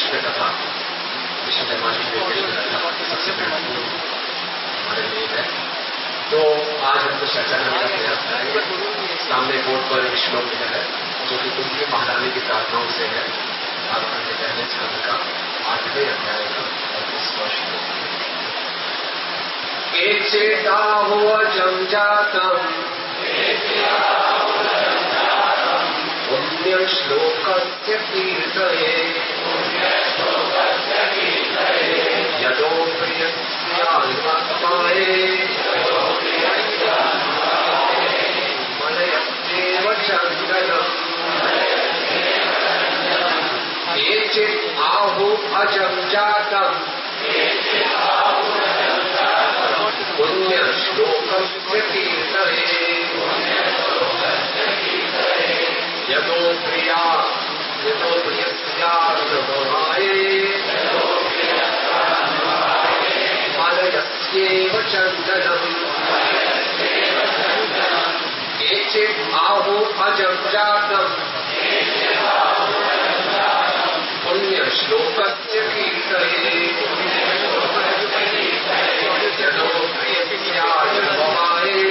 कृष्ण कथा, कृष्ण जन्माष्टमी कृष्ण कथा सबसे महत्वपूर्ण हमारे लिए है। तो आज हम कुछ चर्चा करने का प्रयास करेंगे। सामने बोर्ड पर एक श्लोक है जो कि कुंती महारानी की प्रार्थनाओं से है। भागवत के पहले स्कंद का 8वें अध्याय का 35वां श्लोक। केचिदाहो अजं जातम् पुण्य श्लोकस्य कीर्तये यदो प्रियस्यात्माये मलयस्येव चन्दनम् केचित् आहु अजं जातम् पुण्य श्लोकस्य कीर्तये यदो प्रियस्यात्माये मलयस्येव चन्दनम् केचित् आहु अजं जातम् पुण्य श्लोकस्य कीर्तये यदो प्रियस्यात्माये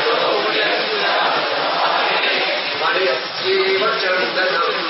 मलयस्येव चन्दनम्।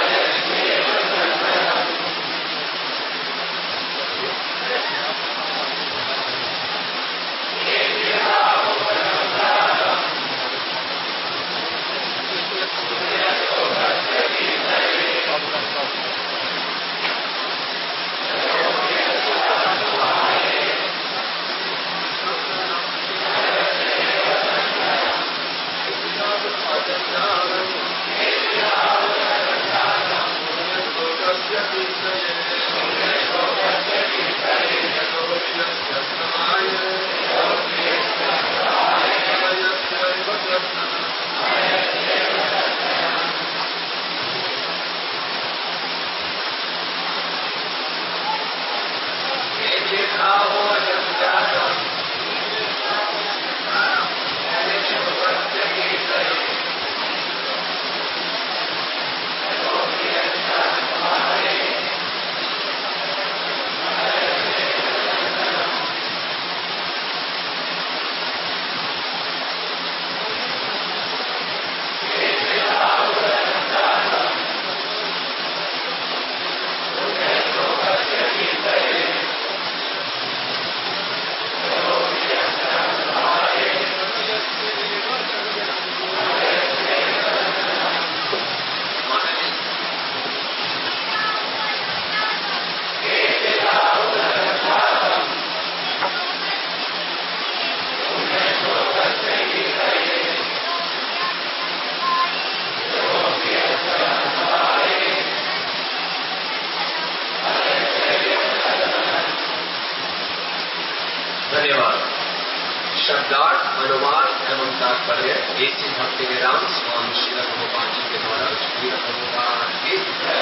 शब्दार्थ, अनुवाद एवं तात्पर्य ऐसी भक्ति वेदांत स्वामी श्री प्रभुपाद जी के द्वारा श्री प्रभुपाद की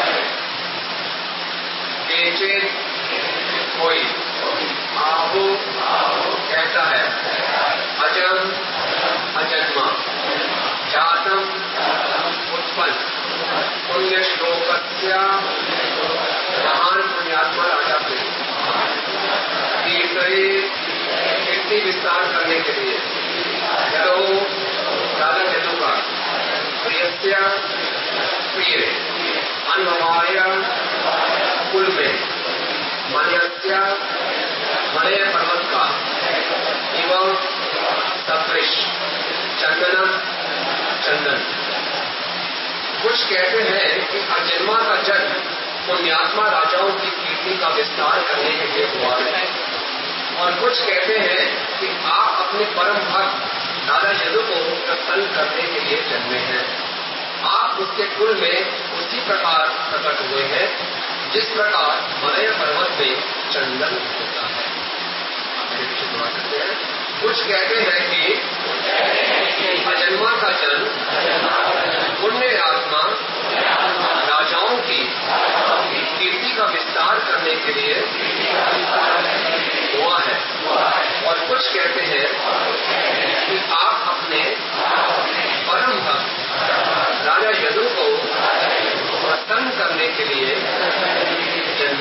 केचित कोई आहु कहता है अजम अजन्मा जातम उत्पन्न पुण्य श्लोकस्य महान पुण्यात्मा राजा के कीर्ति विस्तार करने के लिए यदो राजा यदु का प्रियस्य प्रिय अन्वय कुल में मलयस्य मलय पर्वत का एवं सदृश चंदनम चंदन। कुछ कहते हैं कि अजन्मा का जन्म पुण्यात्मा राजाओं की कीर्ति का विस्तार करने के लिए हुआ है, और कुछ कहते हैं कि आप अपने परम भक्त राजा यदु को प्रसन्न करने के लिए जन्मे हैं। आप उसके कुल में उसी प्रकार प्रकट हुए हैं जिस प्रकार मलय पर्वत में चंदन होता है। आप मेरे पीछे दुआ करते हैं। कुछ कहते हैं कि अजन्मा का जन्म पुण्य आत्मा राजाओं की कीर्ति का विस्तार करने के लिए हुआ है, और कुछ कहते हैं कि आप अपने परम भक्त राजा यदु को प्रसन्न करने के लिए जन्मे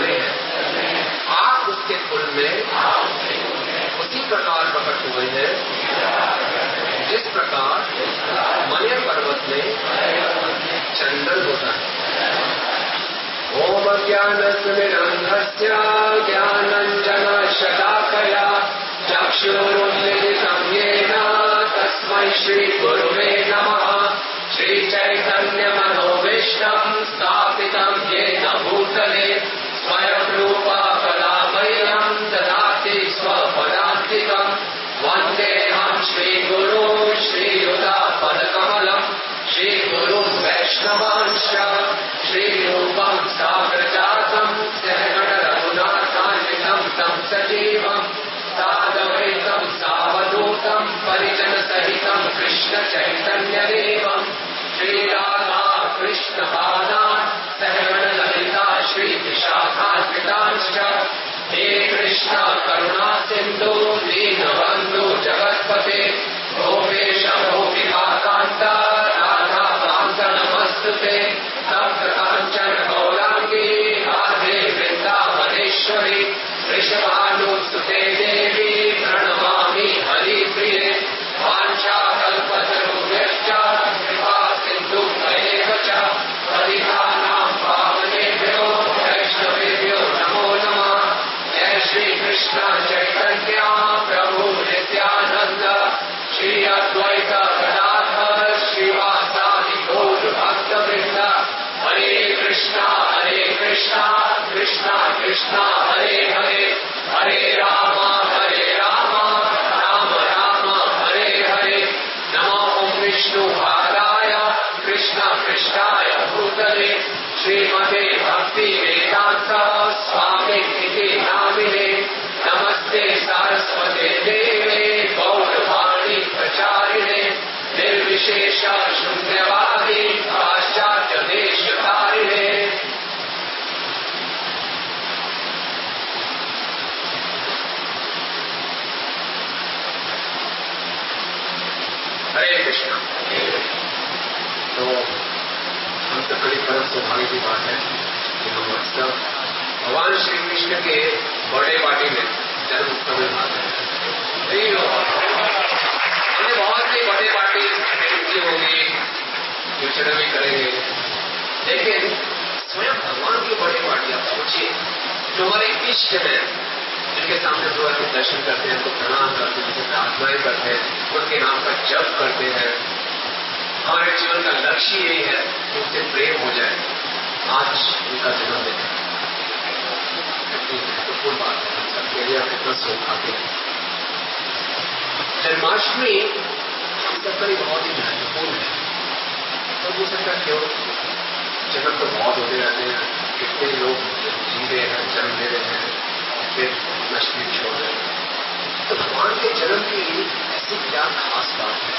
प्रकार प्रकट हुए हैं, जिस प्रकार मलय पर्वत में चंदन होता है। ओम ज्ञानस्मिरन्धस्य ज्ञानाञ्जनशलाकया चक्षुरुन्मीलितं येन तस्मै श्रीगुरुवे नमः। श्रीचैतन्यमनोभीष्टं स्थापितं येन भूतले स्वयं रूपा कदा मह्यं ददाति स्वपदान्तिकम्। वन्देऽहं श्रीगुरो श्रीयुतापदकमलम् श्रीगुरुं वैष्णवांश्च श्रीरूपं साग्रजातं सहगणरघुनाथान्वितं तं सजीवम् साद्वैतं सावधूतं परिजनसहितं कृष्णचैतन्यदेवम् श्रीराधा कृष्णपादान् सहगणललिता श्रीविशाखान्वितांश्च हे कृष्ण करुणा सिन्धु दीनबन्धु जगत्पते गोपेश गोपिकान्त राधाकान्त नमस्तुते। तप्त काञ्चन गौराङ्गी राधे वृन्दावनेश्वरी वृषभानुसुते देवी प्रणमामि हरिप्रिये। वाञ्छाकल्पतरुभ्यश्च कृपा सिन्धुभ्येव च पतितानां पावनेभ्यो वैष्णवेभ्यो नमो नमः। जय श्री कृष्ण चैतन्य प्रभु नित्यानंद श्री अद्वैत गदाधर श्रीवासादि गौर भक्तवृंद। हरे कृष्णा कृष्णा कृष्णा हरे हरे हरे राम राम राम हरे हरे। नमो विष्णुपादाय कृष्ण कृष्णाय भूतले श्रीमते भक्ति वेदांत स्वामी इति नामिने। नमस्ते सारस्वते देवे गौरवाणी प्रचारिणे निर्विशेष शून्यवादी पाश्चात्य देशकारिणे। हरे कृष्ण। तो हम सब बड़ी परम सौभाग्य की बात है कि हम सब भगवान श्री कृष्ण के बर्थडे पार्टी में जन्म उत्सव में भाग रहे हैं। हमने बहुत सी बर्थडे पार्टी की होगी, फ्यूचर में करेंगे, लेकिन स्वयं भगवान की बर्थडे पार्टी आप सोचिए, जो हमारे इष्ट हैं, जिनके सामने भगवान के दर्शन करते हैं, उनको प्रणाम करते हैं, उनसे प्रार्थनाएं करते हैं, उनके नाम का जप करते हैं। हमारे जीवन का लक्ष्य यही है कि उनसे प्रेम हो जाए। आज उनका जन्मदिन है, महत्वपूर्ण बात है, हम सबके लिए कितना सौभाग्य है। जन्माष्टमी हम सबके लिए बहुत ही महत्वपूर्ण है। तो हो सकता क्यों, जन्म तो बहुत होते रहते हैं, कितने लोग जी रहे हैं, जन्म ले रहे हैं, फिर नष्ट भी छोड़ रहे हैं। तो भगवान के जन्म की ऐसी क्या खास बात है?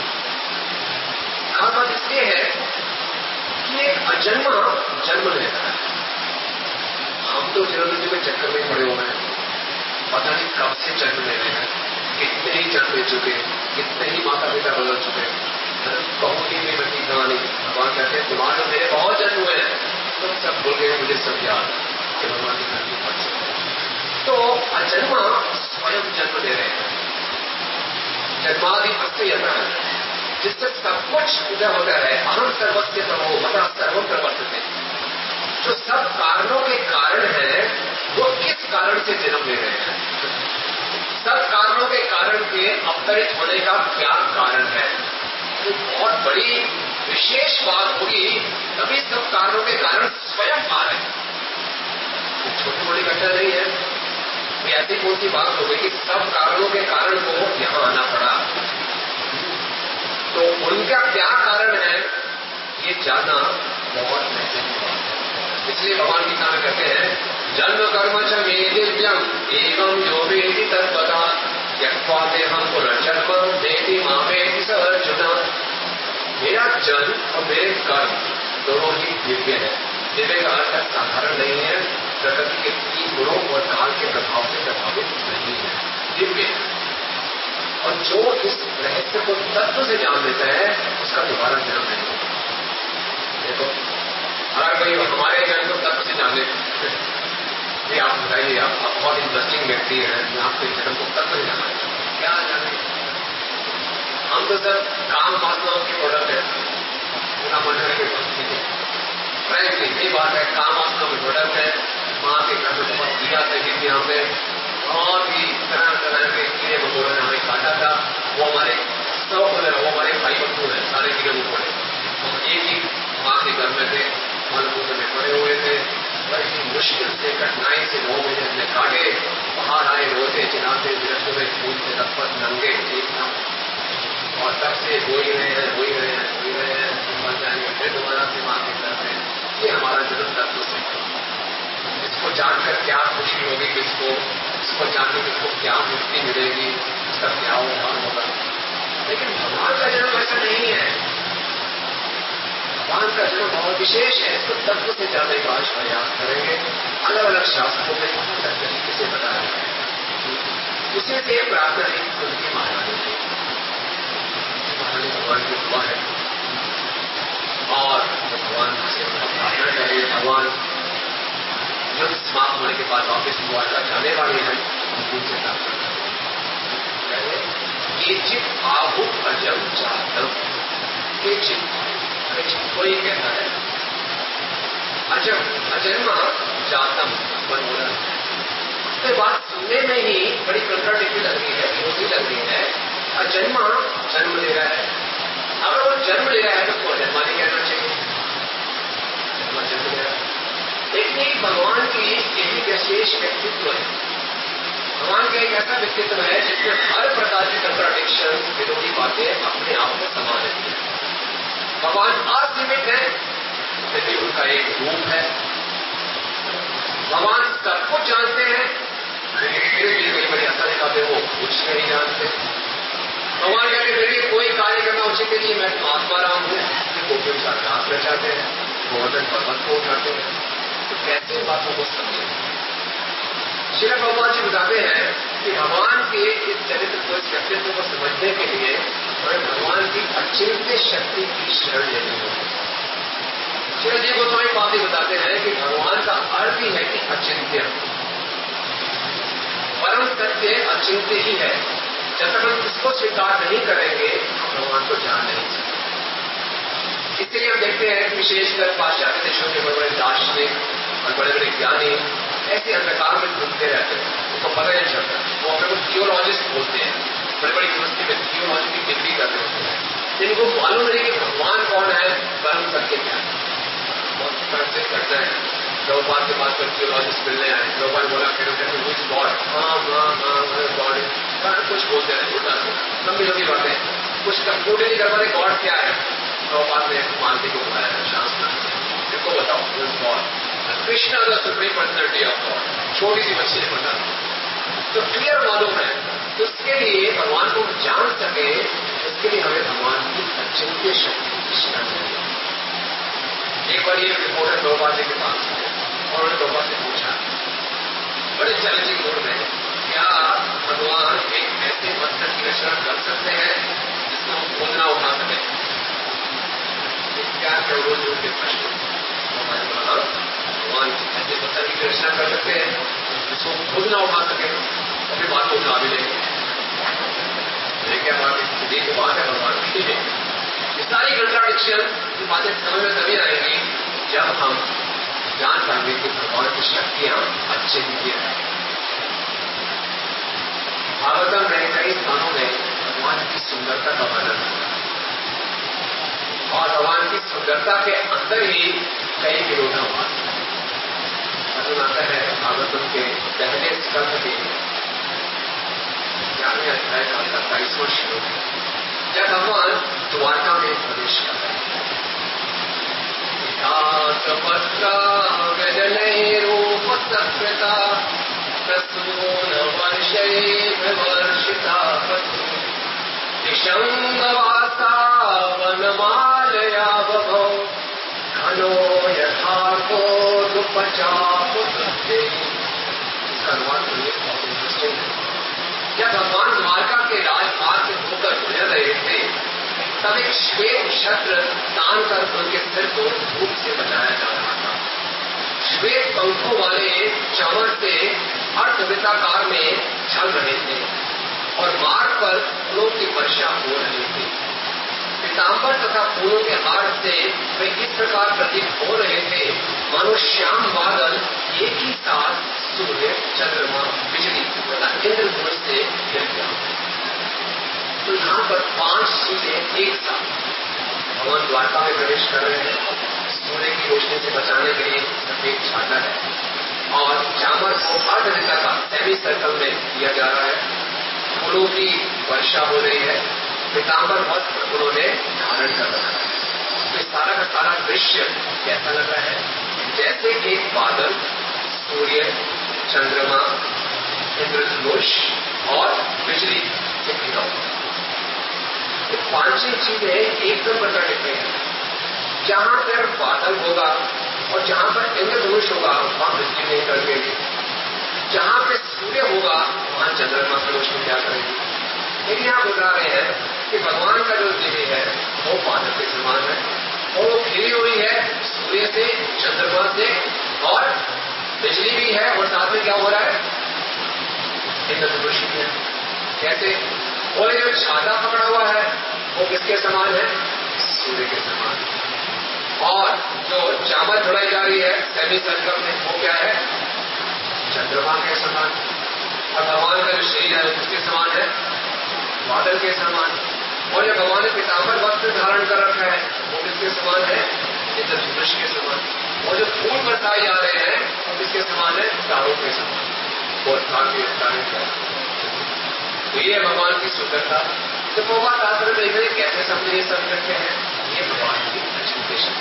खास बात इसलिए है कि एक अजन्मा जन्म लेता है। हम तो जन्म के चक्कर में पड़े हुए हैं, पता नहीं कब से जन्म ले रहे हैं, कितने ही जन्म ले चुके, कितने ही माता पिता बदल चुके। बहुत ही बड़ी कहानी। भगवान कहते हैं तुम्हारे मेरे बहुत जन्म हुए हैं, तुम सब भूल गए, मुझे सब याद कि भगवान की धरती पड़ सकते। तो अजन्मा स्वयं जन्म ले रहे हैं। जन्मादि अस्य यथा, जिससे सब कुछ उदय होता है। अहम सर्वस्य तमो मता सर्वम प्रवर्तते। जो सब कारणों के कारण है, वो किस कारण से जन्म ले रहे हैं? सब कारणों के कारण के अवतरित होने का क्या कारण है? तो बहुत बड़ी विशेष बात होगी, तभी सब कारणों के कारण स्वयं आ रहे हैं। छोटी बड़ी घटना नहीं है। ऐसी कौन सी बात हो गई कि सब कारणों के कारण को यहां आना पड़ा? तो उनका क्या कारण है, ये जानना बहुत महत्वपूर्ण बात है। इसलिए भगवान गीता में कहते हैं जन्म कर्म च मे दिव्यम एवं जो वेति तत्पदा यक्त्वा देहं पुनर्जन्म देति मामेति स अर्जुन। मेरा जन्म और मेरे कर्म दोनों ही दिव्य है। दिव्य का अर्थ साधारण नहीं है, प्रकृति के 3 गुणों और काल के प्रभाव से प्रभावित नहीं है, दिव्य है। और जो इस रहस्य को तत्व से जान लेता है, उसका दोबारा जन्म नहीं होता। देखो, अगर कोई हमारे जन्म को तत्व से जान ले ये आप बताइए, आप बहुत इंटरेस्टिंग व्यक्ति हैं, मैं आपके जन्म को तत्व नहीं जाना क्या जाने। हम तो सर काम वासनाओं के प्रोडक्ट है, उनका मन है कि फ्रेंकली यही बात है, काम वासनाओं के प्रोडक्ट है। माँ के घर में बहुत कीड़ा लगी थी, हमने बहुत ही तरह तरह के कीड़े मकोड़े ने हमें काटा था। वो हमारे वो हमारे भाई बंधु हैं, सारे कीड़े मकोड़े। हम एक ही माँ के घर में थे, मलबूत में पड़े हुए थे, बड़ी मुश्किल से कठिनाई से 9 महीने हमने काटे। बाहर आए रोते चिल्लाते विरक्त हुए, खून से लथपथ नंगे एकदम, और तब से हो ही रहे हैं, मर जाएंगे फिर दोबारा से माँ के घर में। ये हमारा जन्म तत्व से, इसको जानकर क्या खुशी होगी किसको, इसको जानकर किसको क्या मुक्ति मिलेगी, इसका क्या होगा। लेकिन भगवान का जन्म ऐसा नहीं है। भगवान का जन्म बहुत विशेष है, इसको तत्व से जानने का आज प्रयास करेंगे। अलग अलग शास्त्रों में अलग तरीके से बताया है। उसी से प्रार्थना है उनकी महारानी भगवान की दुआ है, और भगवान से प्रार्थना करें। भगवान जब समाप्त होने के बाद वापिस दुआ जाने वाले हैं, उनसे प्रार्थना करें। ये चित आहु अजम जातम, ये चित कोई कहता है अजन्मा जातम बनोरा। तो बात सुनने में ही बड़ी कंट्राडिक्टरी लग रही है, विरोधी लग रही है। अजन्मा जन्म ले रहा है, अगर वो जन्म ले रहा है तो वो अजन्मा नहीं कहना चाहिए, जन्म ले रहा है। लेकिन एक भगवान की यही विशेष व्यक्तित्व है। भगवान का एक ऐसा व्यक्तित्व है जिसमें हर प्रकार की कंट्राडिक्शन, विरोधी बातें अपने आप में समा रहती है। भगवान असीमित है, लेकिन उनका एक रूप है। भगवान सब कुछ जानते हैं, लेकिन फिर भी कई बड़ी असर दिखाते वो कुछ नहीं जानते। भगवान कहते फिर भी कोई कार्य करना उचित नहीं, मैं आत्मा राम हूं, वो भी उसका घास रचाते हैं, गोवर्धन पर्वत को उठाते हैं। तो कैसे इन बातों को समझे? श्री भगवान जी बताते हैं कि भगवान के इस चरित्र को, इस व्यक्तित्व को समझने के लिए हमें भगवान की अचिंत्य शक्ति की शरण लेनी होगी। श्री जी गोस्वामी पाद बताते हैं कि भगवान का अर्थ ही है कि अचिंत्य, परम सत्य अचिंत्य ही है। जब तक हम इसको स्वीकार नहीं करेंगे हम भगवान को जान नहीं सकते। इसलिए हम देखते हैं कि विशेषकर पाश्चात्य देशों के बड़े बड़े दार्शनिक और बड़े बड़े ज्ञानी ऐसे अंधकार में घूमते रहते हैं, उनको पता नहीं चलता। वो अपने को थियोलॉजिस्ट बोलते हैं, बड़ी बड़ी यूनिवर्सिटी में थियोलॉजी की डिग्री कर रहे होते हैं, जिनको मालूम नहीं कि भगवान कौन है, परम सत्य क्या है। बहुत तरह से करते हैं। प्रभुपाद के पास थियोलॉजिस्ट मिलने आए, प्रभुपाद बोला गॉड, कुछ बोलते हैं उल्टा लंबी लंबी बातें, कुछ कंक्लूड नहीं कर पाते गॉड क्या है। प्रभुपाद ने मानती को बुलाया शास्त्र, इनको बताओ God, Krishna the supreme personality of God, छोटी सी बच्ची ने बता तो क्लियर मालूम है। तो उसके लिए भगवान को जान सके, उसके लिए हमें भगवान की अचिंत्य शक्ति की शरण लेनी है। एक बार ये रिपोर्टर प्रभुपाद जी के पास है और उन्होंने प्रभुपाद से पूछा बड़े चैलेंजिंग मोड में, क्या भगवान एक ऐसे पत्थर की रचना कर सकते हैं जिसको हम खुद ना उठा सके? क्या करोड़ों लोगों के प्रश्न। भगवान ऐसे पत्थर की रचना कर सकते हैं जिसको खुद ना उठा सके, अपनी बात को उठा भी लेंगे। क्या बात है, एक बात है भगवान की। ये सारी कंट्राडिक्शन की बातें समझ में तभी आएंगी जब हम जान पाएंगे कि भगवान की शक्तियां अचिंत्य है। भागवतम में कई स्थानों में भगवान की सुंदरता का वर्णन है, और भगवान की सुंदरता के अंदर ही कई विरोधाभास है। आता है भागवतम के पहले स्कंध के 11वें अध्याय का 27वां श्लोक, जब भगवान द्वारका में प्रवेश कर रहे हैं। रूप सकृता प्रसून वर्षिता दिशंगवासा वनमालया बभौ घनो यथार्थो दुपचाप सत्ते। इसका अनुवाद बहुत इंटरेस्टिंग है। जब भगवान द्वारका के राजमार्ग से होकर गुजर रहे थे तब एक श्वेत छत्र तान कर उनके सिर को धूप से बचाया जा रहा था। श्वेत पंखों वाले चावल से अर्थवृत्ताकार में चल रहे थे और मार्ग पर फूलों की वर्षा हो रही थी। पीताम्बर तथा फूलों के हार से वे इस प्रकार प्रतीत हो रहे थे मानो श्याम बादल एक ही साथ सूर्य, चंद्रमा, बिजली तथा इंद्रधनुष से घिर गया। तो यहाँ पर 5 चीजें एक साथ भगवान द्वारका में प्रवेश कर रहे हैं। सूर्य की रोशनी से बचाने के लिए सफेद छाता है और चावल को अर्धदिशा का सेमी सर्कल में किया जा रहा है। फूलों की वर्षा हो रही है, पीताम्बर वस्त्र उन्होंने धारण कर रखा है। तो सारा का सारा दृश्य कैसा लग रहा है? जैसे एक बादल, सूर्य, चंद्रमा, इंद्रधनुष और बिजली से घिरा हुआ। ये 5 चीजें एकदम प्रकट हैं। जहां पर बादल होगा और जहां पर इंद्रधनुष होगा वहां बिजली नहीं कड़केगी, जहां पे सूर्य होगा वहां चंद्रमा की रोशनी क्या करेगी। लेकिन आप बता रहे हैं कि भगवान का जो देह है वो बादल के समान है और वो घिरी हुई है सूर्य से, चंद्रमा से और बिजली भी है और साथ में क्या हो रहा है? इंद्रधनुष भी है। कैसे? और जो छाता पकड़ा हुआ है वो किसके समान है? सूर्य के समान। और जो चावल चढ़ाई जा रही है सेमी सर्कल में वो क्या है? चंद्रमा के समान। और भगवान का जो शरीर है वो किसके समान है? बादल के समान। और जो भगवान ने पीताम्बर वस्त्र धारण कर रखा है वो किसके समान है? इंद्रधनुष के समान। और जो फूल बरसाए जा रहे हैं वो किसके समान है? तारों के समान। और तारे तो ये भगवान की सुंदरता। तो भगवान शास्त्र देख रहे कैसे सबने ये सब रखे हैं, ये भगवान की एजुकेशन,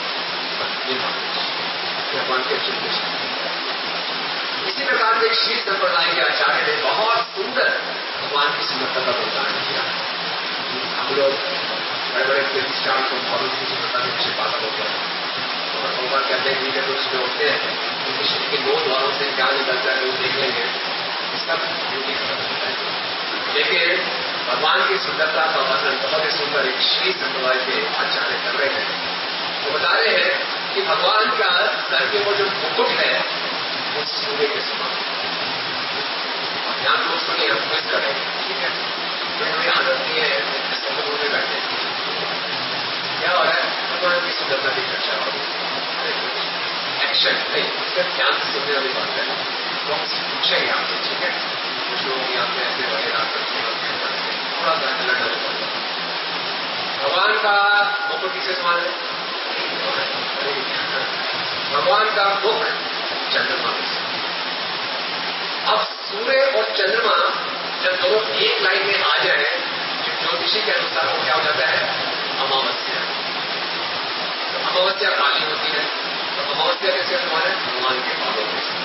भगवान की एजुकेशन। इसी प्रकार से एक शील संप्रदाय के आचार्य ने बहुत सुंदर भगवान की सुंदरता का वर्णन किया। हम लोग बड़े बड़े प्रतिष्ठान को भगवान की सुंदरता के पीछे पागल होते हैं और भगवान कहते हैं कि जब उसमें होते हैं उनके शरीर के 2 द्वारों से क्या निकलता है वो देख लेंगे, इसका ब्यूटी खत्म होता है। लेकिन भगवान की सुंदरता का वर्णन बहुत ही सुंदर एक श्री संप्रदाय के आचार्य कर रहे हैं। वो बता रहे हैं कि भगवान का सर के वो जो मुकुट है वो सूर्य के समान। यहाँ लोग सुनिए, हम क्विज करेंगे, ठीक है? तो हमें आदत नहीं है समूह में बैठे। क्या हो रहा है? भगवान की सुंदरता की चर्चा हो रही है। एक्शन नहीं, उसका ध्यान से सुनने वाली बात है। तो हम पूछेंगे आपसे, ठीक है? कुछ लोग यहाँ पे ऐसे वगैरह करते हैं, थोड़ा सा लड़ भगवान का मुकुट किसके समान है? भगवान का मुख चंद्रमा के समान। अब सूर्य और चंद्रमा जब दोनों एक लाइन में आ जाए तो ज्योतिषी के अनुसार वो क्या हो जाता है? अमावस्या। तो अमावस्या काली होती है। तो अमावस्या किसके समान है? भगवान के बालों के समान।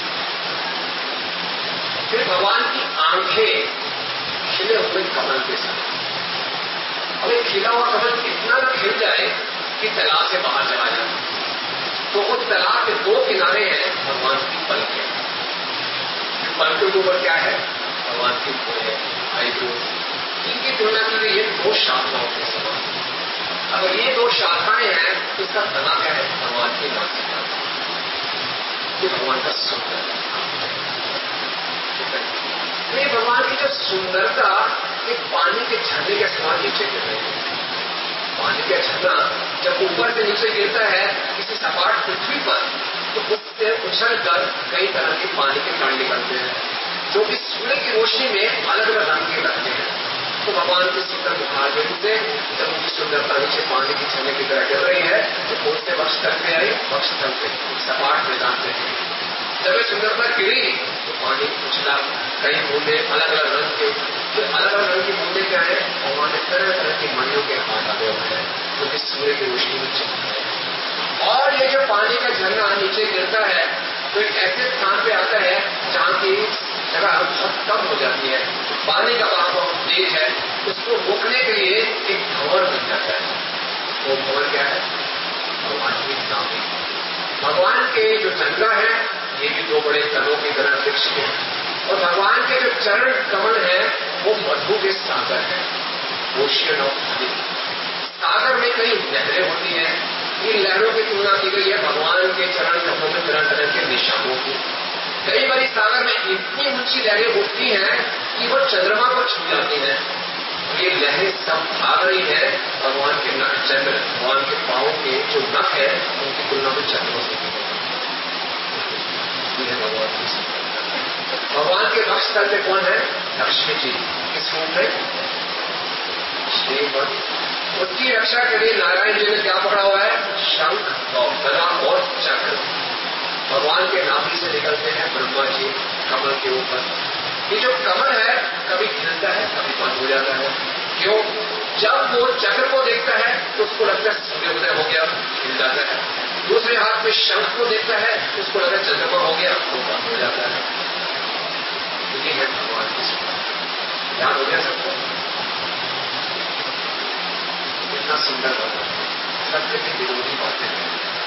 फिर भगवान की आंखें खिले हुए कमल के समान। अब एक खिला हुआ कमल इतना न खिल जाए कि तालाब से बाहर चला जाए, तो उस तालाब के 2 किनारे हैं भगवान की पलकें। पलकों के ऊपर क्या है? भगवान की भौहें, आईब्रोज। इनकी तुलना की गई है 2 शाखाओं के समान। अगर ये 2 शाखाएं हैं तो इसका तना क्या है? भगवान की नासिका। ये भगवान का सुंदर। ये भगवान की जो सुंदरता एक पानी के झरने के समान नीचे गिर रही है। पानी का झरना जब ऊपर से नीचे गिरता है किसी सपाट पृथ्वी पर तो उससे उछल कर कई तरह के पानी के कण निकलते हैं जो कि सूर्य की रोशनी में अलग अलग रंग के लगते हैं। तो भगवान की सुंदर बुखार से जब उनकी सुंदरता नीचे पानी की झरने की तरह गिर रही है तो कौन से वक्षस्थल पे आई? वक्षस्थल पे, सपाट मैदान पे। जब ये सुंदरता गिरी तो पानी उछला, कई बूंदे अलग अलग रंग के। तो अलग अलग रंग की बूंदे क्या है? भगवान ने तरह तरह की मणियों के हाथ डाले हुए हैं जो कि सूर्य की रोशनी में चमकते हैं। और ये जो पानी का झरना नीचे गिरता है तो एक ऐसे स्थान पे आता है जहाँ की जगह बहुत कम हो जाती है, पानी का बहाव बहुत तेज है, उसको रोकने के लिए एक भंवर बन जाता है। वो भंवर क्या है? भगवान की नामी। भगवान के जो जंगला है ये भी 2 बड़े तनों की तरह वृक्ष के, और भगवान के जो चरण कमल है वो मधु के सागर है, ओशियन ऑफ हनी। सागर में कई लहरें होती हैं, इन लहरों की तुलना की गई है भगवान के चरण कमलों में तरह इतनी ऊंची लहरें उठती हैं कि वो चंद्रमा को छू जाती हैं। ये लहरें सब भाग रही है भगवान के नख चंद्र, भगवान के पांव के जो नख है उनकी तुलना में चंद्रमा से भगवान की। भगवान के वक्षस्थल पे कौन है? लक्ष्मी जी। किस रूप में? श्रीमद। उसकी रक्षा के लिए नारायण जी ने क्या पकड़ा हुआ है? शंख और गदा और चक्र। भगवान के नाभि से निकलते हैं ब्रह्मा जी कमल के ऊपर। ये जो कमल है कभी खिलता है कभी बंद हो जाता है। क्यों? जब वो चक्र को देखता है तो उसको लगता है सूर्योदय हो गया, खिल जाता है। दूसरे हाथ में शंख को देखता है तो उसको लगता है चंद्रमा हो गया, तो बंद हो जाता है। ये है भगवान की सुंदरता। याद हो गया सबको? कितना सुंदर भगवान, सत्य की विरोधी बातें हैं।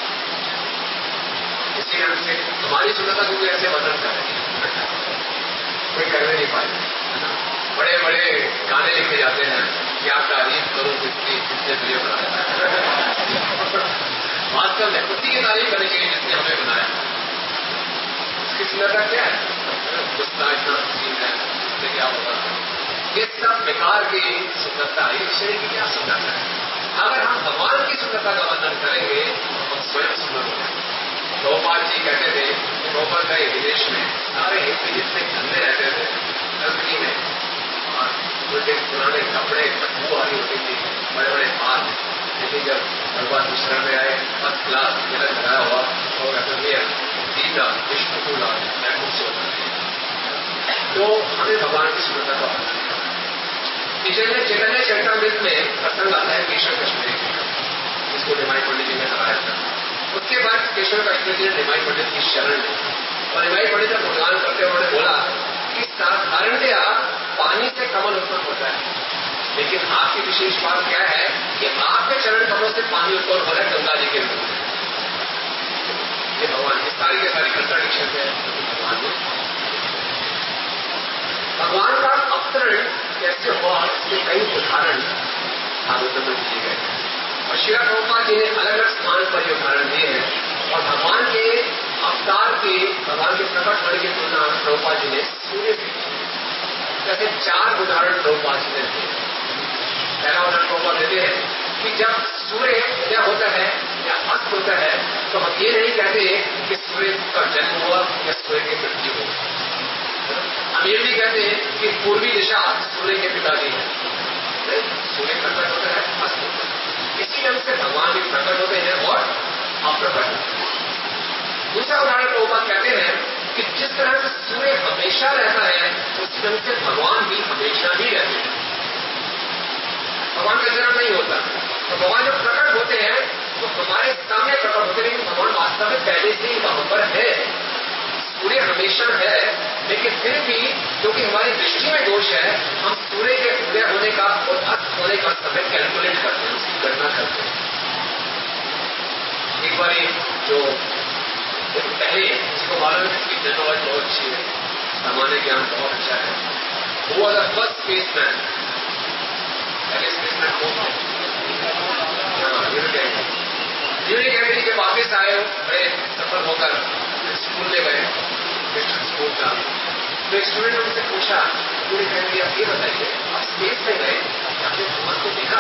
इसी ढंग से हमारी सुंदरता को कैसे वर्णन करें? कोई कहने नहीं पाए। बड़े बड़े गाने लिखे जाते हैं, क्या तारीफ करूं कितने प्रिय बनाया। वास्तव में उसी की तारीफ करने के लिए जिसने हमें बनाया। उसकी सुंदरता क्या है? गुस्सा इतना हसीन है, उससे क्या होगा? ये सब बेकार की सुंदरता, ये शरीर की क्या सुंदरता है? अगर हम भगवान की सुंदरता का वर्णन करेंगे तो हम स्वयं सुंदर हो जाएंगे। गोपाल जी कहते थे कि गोपाल गए विदेश में, सारे हिंदी जितने गंदे रहते थे कंपनी में, और उनके पुराने कपड़े बदबू वाली होती थी, बड़े बड़े हाथ। लेकिन जब भगवान मिश्रण में आए, फर्स्ट क्लास तिलक लगाया हुआ और सीता विष्णु को ला मैं खुद से होता तो हमें भगवान की सुंदरता को चैतन्य चरितमृत में प्रसंग आता है केशव कश्मीरी का, जिसको निमाई पंडित जी ने हराया था। उसके बाद केशव कश्मीरी जी ने निमाई पंडित की शरण ली और निमाई पंडित का गुणगान करते हुए उन्होंने बोला कि साधारणतया पानी से कमल उत्पन्न होता है, लेकिन आपकी विशेष बात क्या है कि आपके चरण कमलों से पानी उत्पन्न हो रहा है गंगा जी के रूप में। ये भगवान की सारी के सारी कंट्राडिक्शन है। भगवान का अवतरण कैसे हुआ इसके कई उदाहरण भागवत में दिए गए और श्री प्रभुपाद जी ने अलग अलग स्थान पर ये उदाहरण दिए हैं। और भगवान के अवतार के, भगवान के प्रकट होने की तुलना प्रभुपाद जी ने सूर्य से की। जैसे 4 उदाहरण प्रभुपाद जी ने दिए। पहला उदाहरण प्रभुपाद देते हैं कि जब सूर्य उदय होता है या अस्त होता है तो हम ये नहीं कहते कि सूर्य का जन्म हुआ या सूर्य की मृत्यु हो। हम ये भी कहते हैं कि पूर्वी दिशा सूर्य के पिताजी है, सूर्य प्रकट होता है अस्त होता है। इसी ढंग से भगवान भी प्रकट होते हैं और अप्रकट होते हैं। दूसरा उदाहरण प्रभुपाद कहते हैं कि जिस तरह से सूर्य हमेशा रहता है उसी ढंग से भगवान भी हमेशा ही रहते हैं। भगवान का जन्म नहीं होता तो भगवान जब प्रकट होते हैं तो हमारे सामने प्रकट होते हैं, लेकिन भगवान वास्तव में पहले से ही वहां पर है। सूर्य हमेशा है, लेकिन फिर भी क्योंकि हमारी दृष्टि में दोष है, हम सूर्य के उदय होने का और अस्त होने का समय कैलकुलेट करते हैं, उसकी गणना करते हैं। एक बार जो पहले उसको मालूम है कि टेक्नोलॉजी बहुत अच्छी है, सामान्य ज्ञान बहुत अच्छा है, वो वाज द फर्स्ट स्पेसमैन। पहले स्पेसमैन कौन थे? यूरी कैविटी के वापिस आए, बड़े सफल होकर स्कूल में गए, क्रिश्चियन स्कूल का। तो एक स्टूडेंट ने उनसे पूछा, यूरी कैविटी आप ये बताइए, आप स्पेस में गए, आपने भगवान को देखा?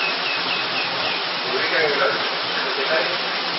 यूरी कैविटी देखा है,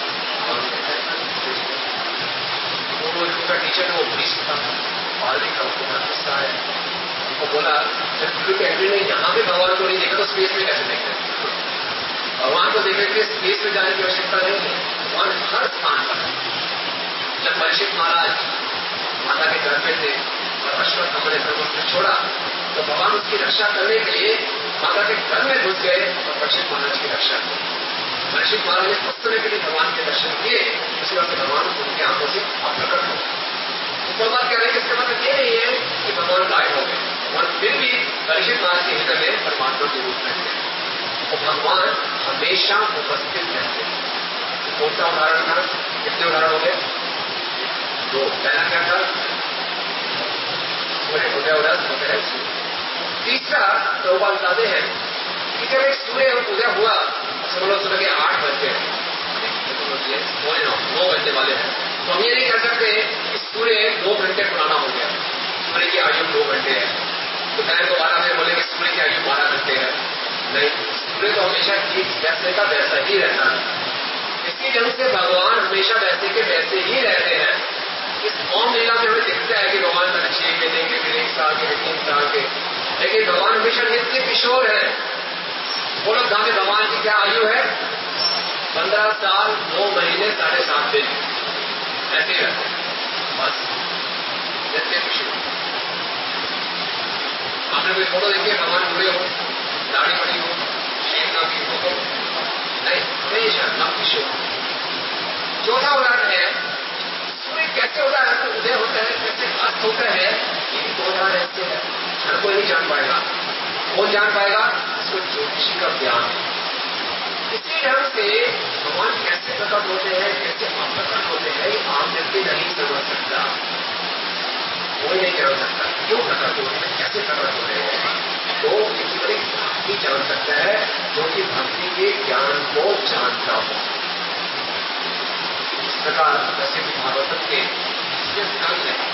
वो उनका टीचर वो भीष्म था, पालने का उनका गुस्सा है। उनको बोला जब यूरी कैविटी ने यहाँ पे भगवान को नहीं देखा तो स्पेस में कैसे देखा? भगवान को देखने के लिए स्पेस में जाने की आवश्यकता नहीं है, भगवान हर स्थान पर है। जब परीक्षित महाराज माता के घर पे थे और अश्वत्थामा ने सर्वस्त्र छोड़ा तो भगवान उसकी रक्षा करने के लिए माता के घर में घुस गए और परीक्षित महाराज की रक्षा की। परीक्षित महाराज ने कुछ समय के लिए भगवान के दर्शन किए, उसके बाद भगवान उनकी आंखों से अप्रकट हो गए। तो बात कह रहे हैं कि इसका मतलब ये नहीं है कि भगवान गायब हो गए, भगवान फिर भी परीक्षित महाराज के हृदय में परमात्मा के रूप में थे। तो भगवान हमेशा उपस्थित रहते हैं। कौन सा उदाहरण था? कितने उदाहरण हो गए? 2। पहला क्या था? सूर्य उदय होता है। तीसरा प्रभुपाद बताते हैं कि जब एक सूर्य उदय हुआ, समझ सुबह के 8 बजे 9 बजने वाले हैं, तो हम ये नहीं कह सकते कि सूर्य 2 घंटे पुराना हो गया। की आयु 2 घंटे है, तो मैं दोबारा में बोले कि सूर्य की आयु 12 घंटे है। नहीं, सूर्य तो हमेशा ठीक जैसे का वैसा ही रहता है। इसी ढंग से भगवान हमेशा वैसे के वैसे ही रहते हैं। इस ओम लीला में हमें दिखता है कि भगवान पहले 6 महीने के, फिर 1 साल के, 3 साल के, लेकिन भगवान हमेशा नित्य किशोर है। बोलो धाम में भगवान की क्या आयु है? 15 साल 9 महीने 7.5 दिन, ऐसे ही रहते हैं बस, नित्य किशोर। आपने कोई फोटो देखिए भगवान बूढ़े हो, दाढ़ी बड़ी हो, शेख ना की हो, नहीं, हमेशा नव किशोर। चौथा उदाहरण है, सूर्य कैसे उदय होता है, कैसे अस्त होता है, ये 2 उदाहरण ऐसे है, हर कोई नहीं जान पाएगा। कौन जान पाएगा? इसको ज्योतिषी का ज्ञान। इसी ढंग से भगवान कैसे प्रकट होते हैं, कैसे अप्रकट होते हैं, ये आम व्यक्ति नहीं समझ सकता, कोई नहीं जान सकता क्यों प्रकट हो रहे हैं, कैसे प्रकट हो रहे हैं। तो केवल एक भक्ति जान सकता है, जो कि भक्ति के ज्ञान को जानता हो। इस प्रकार जैसे कि भागवत के सिद्धांत है,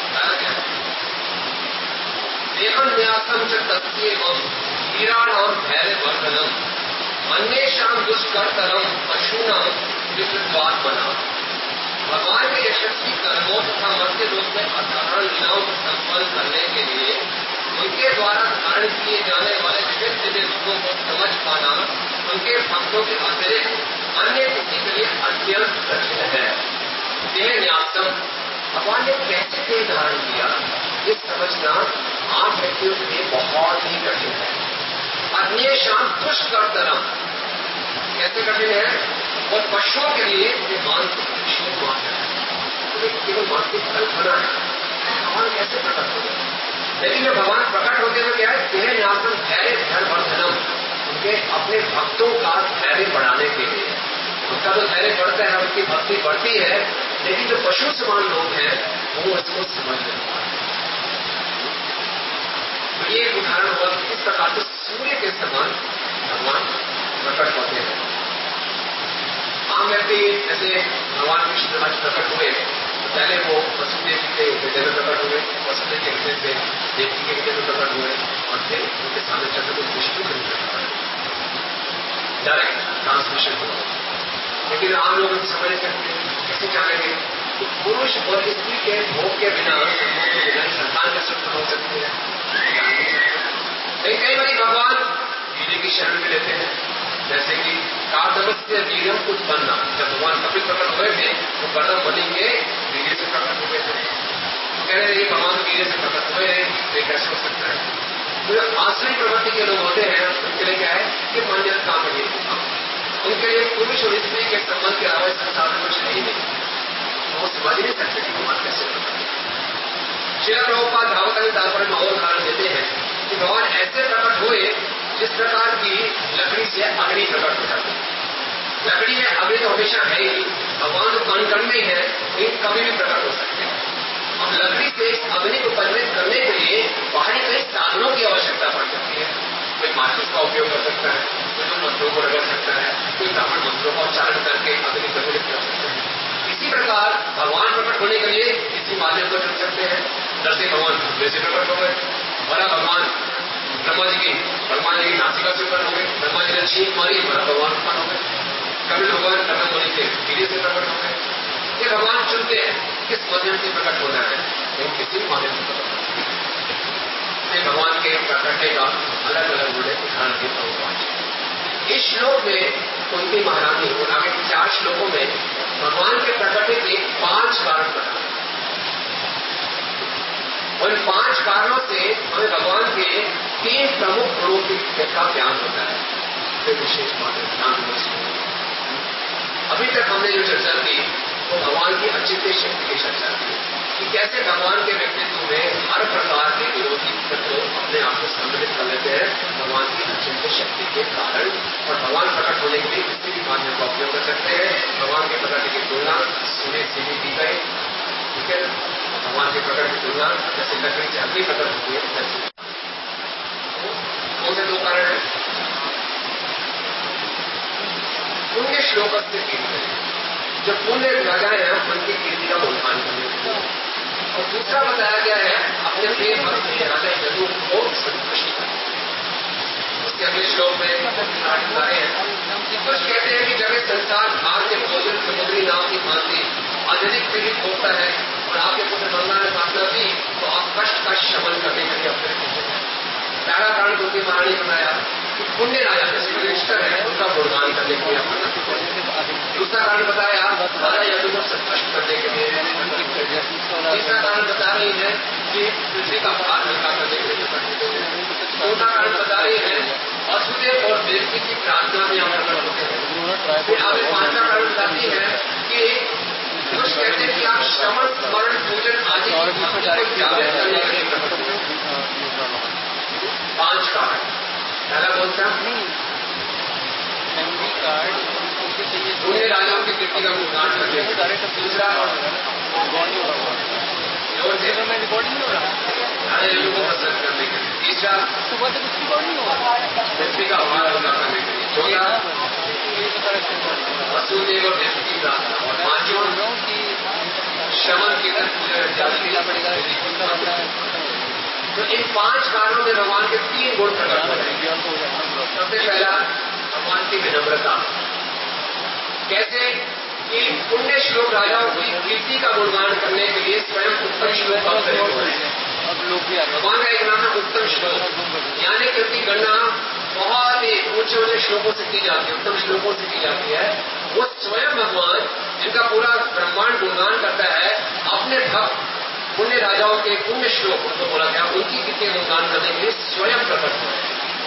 देहन न्यासम च तस्येवं वीराणां धैर्यवर्धनम् अन्येषां दुष्कर्तरं पशूनां विकृत्वात्मना। भगवान के यशस्वी कर्मों तथा मध्य लोक में असाधारण लीलाओं को संपन्न करने के लिए उनके द्वारा धारण किए जाने वाले विभिन्न दिव्य रूपों को समझ पाना उनके भक्तों के अतिरिक्त अन्य किसी के लिए अत्यंत कठिन है। देह न्यासम, भगवान ने कैसे देह धारण किया, ये समझना आम व्यक्तियों के लिए बहुत ही कठिन है। अन्येषां दुष्कर्तरम, कैसे कठिन है? और पशुओं के लिए ये मानसिक विषय मात्र है, केवल मानसिक कल्पना है। भगवान कैसे प्रकट होते हैं? लेकिन जब भगवान प्रकट होते हैं क्या है? देह न्यासम धैर्यवर्धनम, उनके अपने भक्तों का धैर्य बढ़ाने के लिए। उनका तो धैर्य बढ़ता है, उनकी भक्ति बढ़ती है, लेकिन जो पशु समान लोग हैं वो इसको समझ नहीं पाते। तो ये एक उदाहरण हुआ कि इस प्रकार से सूर्य के समान भगवान प्रकट होते हैं। आम व्यक्ति जैसे भगवान कृष्ण आज प्रकट हुए तो पहले वो वसुदेव के हृदय में प्रकट हुए, वसुदेव के हृदय से देवकी के हृदय में प्रकट हुए, और फिर उनके सामने चंद्रगुप्त विष्णु के हृदय में प्रकट हुए। डायरेक्ट ट्रांसमिशन हुआ। लेकिन आम लोग समझ सकते कैसे जानेंगे कि पुरुष और स्त्री के भोग के बिना संतान कैसे उत्पन्न हो सकती है? कई बार भगवान वीर्य की शरण में लेते हैं, जैसे कि कार्दमस्य वीर्यम उत्पन्न, जब भगवान कपिल प्रकट हुए थे तो कर्दम बलि के वीर्य से प्रकट हुए थे। कह रहे हैं भगवान वीर्य से प्रकट हुए हैं, ये कैसे हो सकता है? तो आश्रय प्रवृत्ति के लोग होते हैं, उनके लिए क्या है कि मान्यता काम नहीं होगा, उनके लिए पुरुष और स्त्री के संबंध के अलावा संसार में कुछ नहीं है, तो वो समझ नहीं सकते कि भगवान कैसे प्रकट हुए। श्रील प्रभुपाद भागवत तात्पर्य में और उदाहरण देते हैं कि भगवान ऐसे प्रकट हुए जिस प्रकार की लकड़ी से अग्नि प्रकट हो जाती है। लकड़ी में अग्नि तो हमेशा है ही, भगवान तो कण कण में है, लेकिन कभी भी प्रकट हो सकते हैं। अब लकड़ी से इस अग्नि को परिमित करने के लिए बाहरी कई साधनों की आवश्यकता पड़ सकती है। कोई माचिस का उपयोग कर सकता है, कोई तो मंत्रों को रगड़ सकता है, कोई ब्राह्मण मंत्रों का उच्चारण करके अग्नि प्रज्वलित कर सकता है। इसी प्रकार भगवान प्रकट होने के लिए किसी माध्यम को चुन सकते हैं। नरसिंह भगवान धुएं से प्रकट हो गए, बड़ा भगवान ब्रह्मा जी की नासिका से उत्पन्न हो गए, ब्रह्मा जी ने छींक मारी, बड़ा भगवान उत्पन्न हो गए। कभी भगवान कर्दम बलि के वीर्य से प्रकट हो गए। ये भगवान चुनते हैं किस माध्यम से प्रकट होना है, लेकिन किसी भी माध्यम से प्रकट होना है। भगवान के प्रकटने का अलग अलग बड़े उदाहरण देता हूँ। इस श्लोक में कुंती महारानी और आगे 4 श्लोकों में भगवान के प्रकटने के 5 कारण बताए, और इन 5 कारणों से हमें भगवान के 3 प्रमुख गुणों का ज्ञान होता है। कोई विशेष बात है। अभी तक हमने जो चर्चा की वो भगवान की अचिंत्य शक्ति की चर्चा की कि कैसे भगवान के व्यक्तित्व में हर प्रकार के विरोधी तत्व अपने आप को सम्मिलित कर लेते हैं भगवान की अचिंत्य शक्ति के कारण, और भगवान प्रकट होने के लिए किसी भी माध्यम का उपयोग कर सकते हैं। भगवान के प्रकट की तुलना सूर्य से भी की गई, ठीक है। भगवान के प्रकट की तुलना जैसे लकड़ी से अग्नि प्रकट होती है वैसे। कौन से 2 कारण है? पुण्य श्लोक से कीर्ति, जो पुण्य राजाएं हैं उनकी कीर्ति का उल्लान करने के लिए, और दूसरा बताया गया है अपने के भक्त राजा यदु को संतुष्ट करते हैं। उसके अगले श्लोक में बता रहे हैं, कुछ कहते हैं कि जब इस संसार भाग के भोजन समुद्री नाव की भांति अत्यधिक पीड़ित होता है और आपके पुत्र गंगा ने प्रार्थना की तो आप कष्ट का शमन करने के लिए अपने पहला कारण क्योंकि महारानी बताया कि पुण्य राजा जैसे युधिष्ठिर है उनका गुणगान करने के लिए। दूसरा कारण बताया राजा यदु को संतुष्ट करने के लिए। तीसरा कारण बता रही है कि पृथ्वी का भार हल्का करने के लिए। चौथा कारण बता रही है वसुदेव और देवकी की प्रार्थना में अमर होते हैं। फिर आगे पांचवा कारण बताती है कि कुछ कहते हैं कि आप श्रवण स्मरण पूजन आदि की भक्ति को जागृत करने के लिए। पांच कारण, पहला कौन सा? मेमोरी कार्ड पुण्य राजाओं की कीर्ति का गुणगान करने। दूसरा मैं रिकॉर्डिंग नहीं हो रहा, राजा यदु को प्रसन्न करने के लिए। तीसरा सुबह तक कुछ रिकॉर्ड नहीं हुआ, व्यक्ति का भार हल्का करने के लिए। चौथा वसुदेव और देवकी की प्रार्थना। और पांचवा श्रवण कीर्तन पूजन इत्यादि। तो इन पांच कारणों में भगवान के तीन गुण प्रकट होते हैं। सबसे पहला भगवान की विनम्रता। कैसे कि पुण्य श्लोक राजाओं की कीर्ति का गुणगान करने के लिए स्वयं उत्तम श्लोक का प्रयोग हो रहे हैं। भगवान का एक नाम है उत्तम श्लोक, यानी क्योंकि गणना बहुत ही ऊंचे ऊंचे श्लोकों से की जाती है, उत्तम श्लोकों से की जाती है। वो स्वयं भगवान जिनका पूरा ब्रह्मांड गुणगान करता है अपने भक्त पुण्य राजाओं के पुण्य श्लोक उनको बोला गया, उनकी कीर्ति गुणगान करने के लिए स्वयं प्रकट हुए।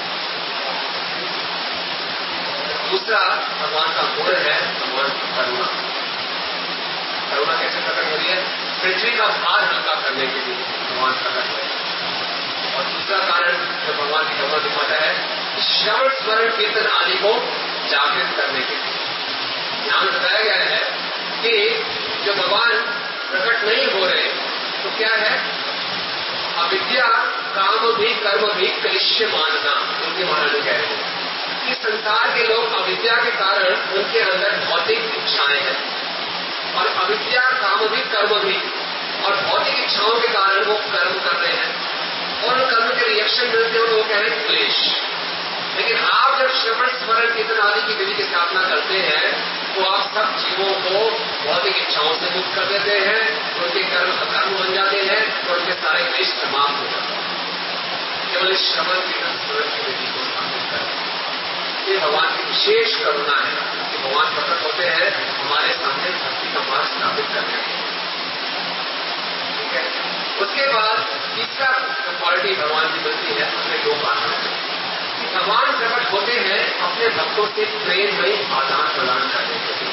दूसरा भगवान का गुण है भगवान की करुणा। करुणा कैसे प्रकट हो रही है? पृथ्वी का भार हल्का करने के लिए भगवान प्रकट हुए। और दूसरा कारण जो भगवान की करुणा दिखाता है कि श्रवण स्मरण कीर्तन आदि को जागृत करने के लिए। यहां बताया गया है कि जो भगवान प्रकट नहीं हो रहे तो क्या है? अविद्या काम भी कर्म भी कलिश्य मानना। उनके महाराज कह रहे हैं कि संसार के लोग अविद्या के कारण उनके अंदर भौतिक इच्छाएं हैं और अविद्या काम भी कर्म भी, और भौतिक इच्छाओं के कारण वो कर्म कर रहे हैं और उन कर्म के रिएक्शन मिलते हैं, वो कह रहे हैं क्लेश। लेकिन आप जब श्रवण स्मरण कीर्तन आदि की विधि की स्थापना करते हैं तो आप सब जीवों को भौतिक इच्छाओं से मुक्त कर देते हैं, उनके कर्म अकर्म बन जाते हैं और उनके सारे क्लेश समाप्त हो जाते हैं केवल इस श्रवण कीर्तन स्मरण की विधि को स्थापित करते। ये भगवान की विशेष करुणा है कि भगवान प्रकट होते हैं हमारे सामने भक्ति का मार्ग स्थापित करने के लिए। ठीक है, उसके बाद तीसरा क्वालिटी भगवान की मिलती है अपने दो कारणों से। भगवान प्रकट होते हैं अपने भक्तों से प्रेम में आदान प्रदान करने के लिए।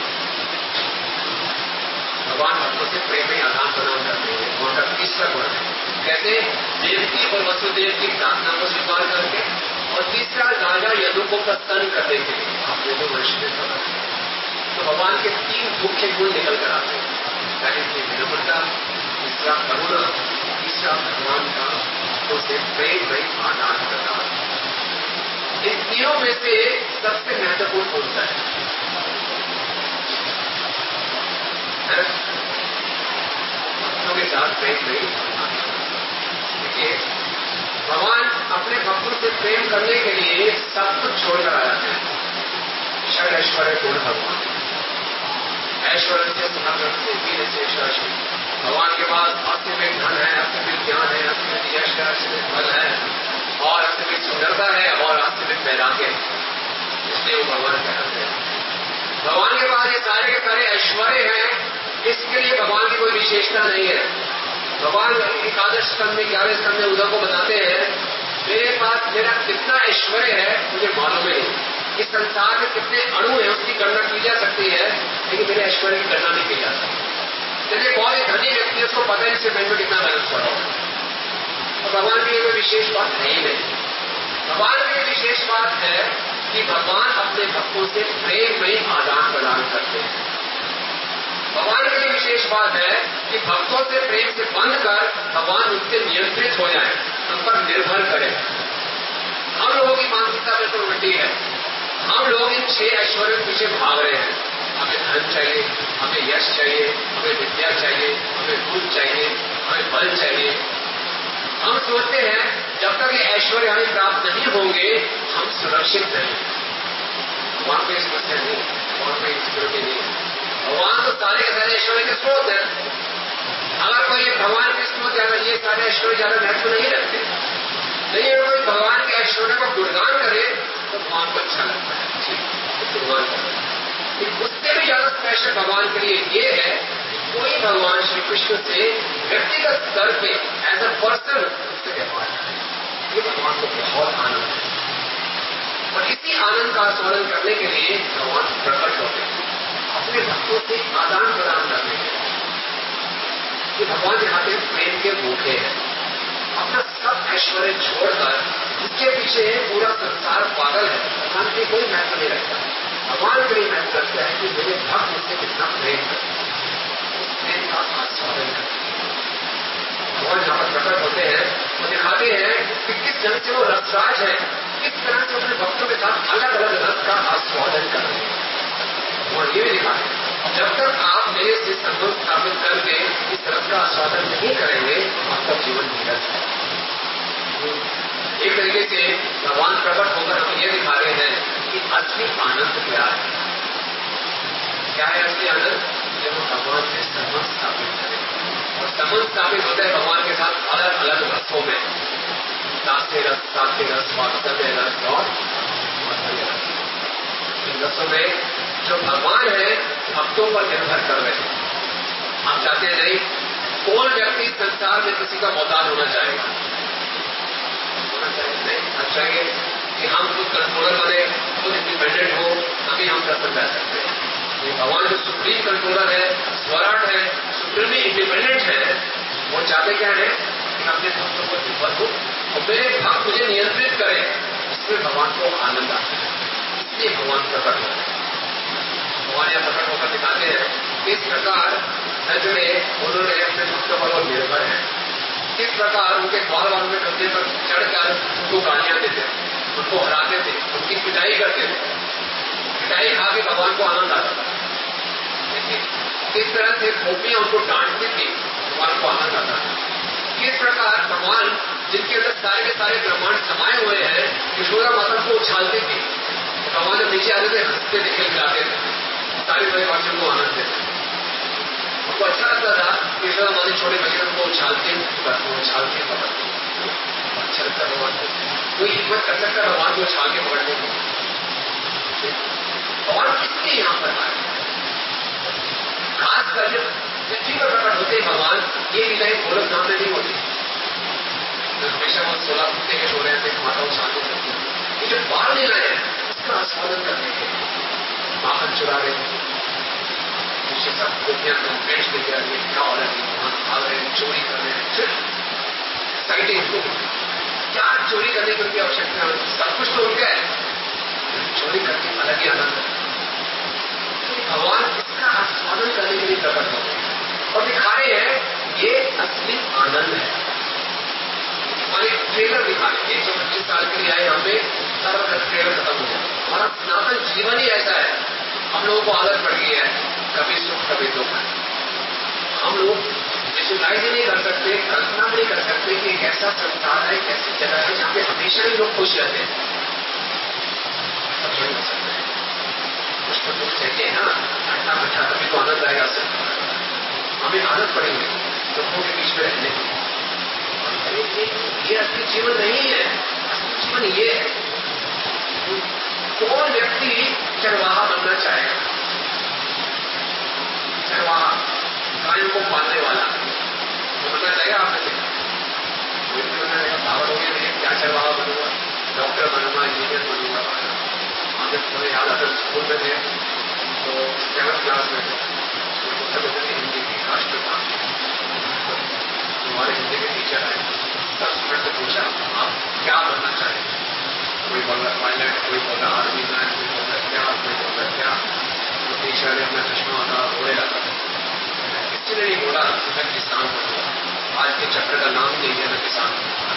भगवान भक्तों से प्रेम में आदान प्रदान करते हैं, उनका तीसरा गुण है। कैसे? देवकी और वसुदेव की प्रार्थना को स्वीकार करके, और तीसरा राजा यदु को प्रसन्न करने के लिए आप यदु वंश में प्रकट। तो भगवान के तीन मुख्य गुण निकल कर आते हैं, पहले की विनम्रता, दूसरा करुणा, तीसरा भगवान का भक्तों से प्रेम में आदान प्रदान। इन तीनों में से सबसे महत्वपूर्ण कौन सा है? भक्तों के साथ प्रेम नहीं। देखिए, भगवान अपने भक्तों से प्रेम करने के लिए सब कुछ छोड़कर आ जाते हैं। षड ऐश्वर्य गुण भगवान, ऐश्वर्य से समर्थ से वीर से ऐश्वर्य। भगवान के पास अत्यधिक धन है, अत्यधिक ज्ञान है, अत्यधिक यश है, अत्यधिक बल है और अत्यधिक सुंदरता है और अत्यधिक वैराग्य है, इसलिए वो भगवान कहते हैं। भगवान के पास ये सारे के सारे ऐश्वर्य हैं, इसके लिए भगवान की कोई विशेषता नहीं है। भगवान एकादश स्कंद में 11वें स्कंद में उद्धव को बताते हैं, मेरे पास मेरा कितना ऐश्वर्य है मुझे मालूम है, इस संसार में कितने अणु हैं उसकी गणना की जा सकती है, लेकिन मेरे ऐश्वर्य की गणना नहीं की जा सकती। जैसे बहुत ही धनी व्यक्ति है, उसको पता है इससे बैंक में कितना बैलेंस पड़ा होगा। तो भगवान की कोई विशेष बात है ही नहीं। भगवान की विशेष बात है कि भगवान अपने भक्तों से प्रेम में आदान प्रदान करते हैं। भगवान की विशेष बात है कि भक्तों से प्रेम से बंध कर भगवान उनसे नियंत्रित हो जाए, उन पर निर्भर करें। हम लोगों की मानसिकता में तो उल्टी है। हम लोग इन 6 ऐश्वर्य के पीछे भाग रहे हैं। हमें धन चाहिए, हमें यश चाहिए, हमें विद्या चाहिए, हमें रूप चाहिए, हमें बल चाहिए, हम सोचते हैं जब तक ये ऐश्वर्य हमें प्राप्त नहीं होंगे हम सुरक्षित नहीं। भगवान कोई समस्या नहीं, भगवान कोई सिक्योरिटी नहीं। भगवान तो सारे के सारे ऐश्वर्य के स्रोत है। अगर कोई भगवान के स्रोत ज्यादा, ये सारे ऐश्वर्य ज्यादा महत्व नहीं रखते, नहीं अगर कोई भगवान के ऐश्वर्य का गुणगान करे तो भगवान को अच्छा लगता है, ठीक गुणगान करता है। उससे भी ज्यादा स्पेशल भगवान के लिए ये है कि कोई भगवान श्री कृष्ण से व्यक्तिगत स्तर पे एज अ पर्सन उससे व्यवहार करे, ये भगवान को बहुत आनंद है। और इसी आनंद का आस्वादन करने के लिए भगवान प्रकट होते हैं अपने भक्तों से आदान प्रदान करने के लिए। कि भगवान दिखाते हैं प्रेम के भूखे हैं, अपना सब ऐश्वर्य छोड़कर, जिसके पीछे पूरा संसार पागल है, भगवान के कोई महत्व नहीं रखता। भगवान के लिए महत्व रखता है कि मेरे भक्त मुझसे कितना प्रेम करते हैं, उस प्रेम का आस्वादन करते हैं। भगवान जहां पर प्रकट होते हैं वो दिखाते हैं कि किस ढंग से वो रसराज है, किस तरह से अपने भक्तों के साथ अलग अलग रस का आस्वादन कर रहे हैं। और ये भी दिखाते हैं जब तक आप मेरे से संबंध स्थापित करके इस रस का आस्वादन नहीं करेंगे आपका जीवन निरस है। एक तरीके से भगवान प्रकट होकर हमें यह दिखा रहे हैं कि असली आनंद क्या है। क्या है असली आनंद? जब हम भगवान से संबंध स्थापित करें। और संबंध स्थापित होता है भगवान के साथ अलग अलग रसों में, दास्य रस, सात्य रस, वात्सल्य रस और माधुर्य रस। इन रसों में जो भगवान है भक्तों पर निर्भर कर रहे हैं। आप चाहते हैं नहीं, कौन व्यक्ति संसार में किसी का मोहताज होना चाहेगा? नहीं, आप चाहेंगे कि हम खुद कंट्रोलर बने, खुद इंडिपेंडेंट हो, तभी हम प्रसन्न रह सकते हैं। भगवान जो सुप्रीम कंट्रोलर है, स्वराट है, सुप्रीमली इंडिपेंडेंट है, वो चाहते क्या है कि अपने भक्तों को निर्भर हो और मेरे भक्त मुझे नियंत्रित करें। इसमें भगवान को आनंद आता है, इसलिए भगवान प्रकट होता है। भगवान यह प्रकट होकर दिखाते हैं किस प्रकार नजरे उन्होंने अपने भक्तों पर निर्भर है, किस प्रकार उनके बाल बाल में कंधे पर चढ़कर उनको गालियां देते थे, उनको हराते थे, उनकी पिटाई करते थे। पिटाई खा के भगवान को आनंद आता था। किस तरह से गोपियां उनको डांटती थी, भगवान को आनंद आता था। किस प्रकार भगवान जिनके अंदर सारे के सारे ब्रह्मांड समाये हुए हैं, यशोदा माता को उछालती थी, भगवान जब नीचे आते थे हंसते थे, खिलखिलाते थे, सारे परिवार को आनंद देते। उनको अच्छा लगता था कि यशोदा माता छोटे बच्चे उनको उछालते उछालते पकड़ते, अच्छा लगता भगवान को। कोई हिम्मत कर सकता है भगवान को उछाल के पकड़ने को? भगवान किसलिए यहां पर आए? खासकर जब पृथ्वी पर प्रकट होते भगवान, ये लीलाएं गोलक धाम में नहीं होती। तो हमेशा वो 16 कुत्ते के सो रहे थे, माता उछालते थे। ये जो बाल लीलाएं हैं उसका आस्वादन करने के माखन चुरा रहे थे, सब गोपियां पेट लेके आ रही है, क्या हो रहा है, वहां भाग रहे हैं, चोरी कर रहे हैं, एक्साइटिंग को क्या चोरी करने की उनकी आवश्यकता है, सब कुछ तो उनका है, चोरी करके अलग ही आनंद है। भगवान इसका आस्वादन करने के लिए प्रकट होते हैं और दिखा रहे हैं ये असली आनंद है। और एक ट्रेलर दिखा रहे हैं, 125 साल के लिए आए यहाँ पे, तब तक ट्रेलर खत्म हो गया। हमारा सनातन जीवन ही ऐसा है, हम लोगों को आदत पड़ गई है कभी सुख कभी दुख। हम लोग विजुलाइज ही नहीं कर सकते, कल्पना नहीं कर सकते कि एक ऐसा संसार है, एक ऐसी जगह है जहां पे हमेशा ही लोग खुश रहते हैं। नहीं हो सकता है, कुछ तो दुख चाहिए ना, ठंडा बैठा कभी तो आनंद आएगा। हमें आदत पड़ेगी दुखों के बीच में रहने की। ये असली जीवन नहीं है, असली जीवन ये है। कौन व्यक्ति चरवाहा बनना चाहेगा? चरवाहा, गायों को पालने वाला, वो बनना चाहेगा आपने से? कोई भी बनना चाहेगा? पावर हो गया, लेकिन क्या चरवाहा बनूंगा, डॉक्टर बनूंगा, इंजीनियर बनूंगा। जब मुझे याद आता स्कूल में थे तो 7th क्लास में हिंदी की राष्ट्रभाषा, हमारे हिंदी के टीचर आए, सब स्टूडेंट से पूछा आप क्या बनना चाहेंगे? कोई बोल रहा पायलट, कोई बोल रहा आर्मी मैन, कोई बोल रहा क्या, कोई बोल रहा क्या। तो टीचर ने अपना चश्मा था, रोने लगा। किसी ने नहीं बोला मैं किसान बनूंगा, आज के चक्र का नाम नहीं है, मैं किसान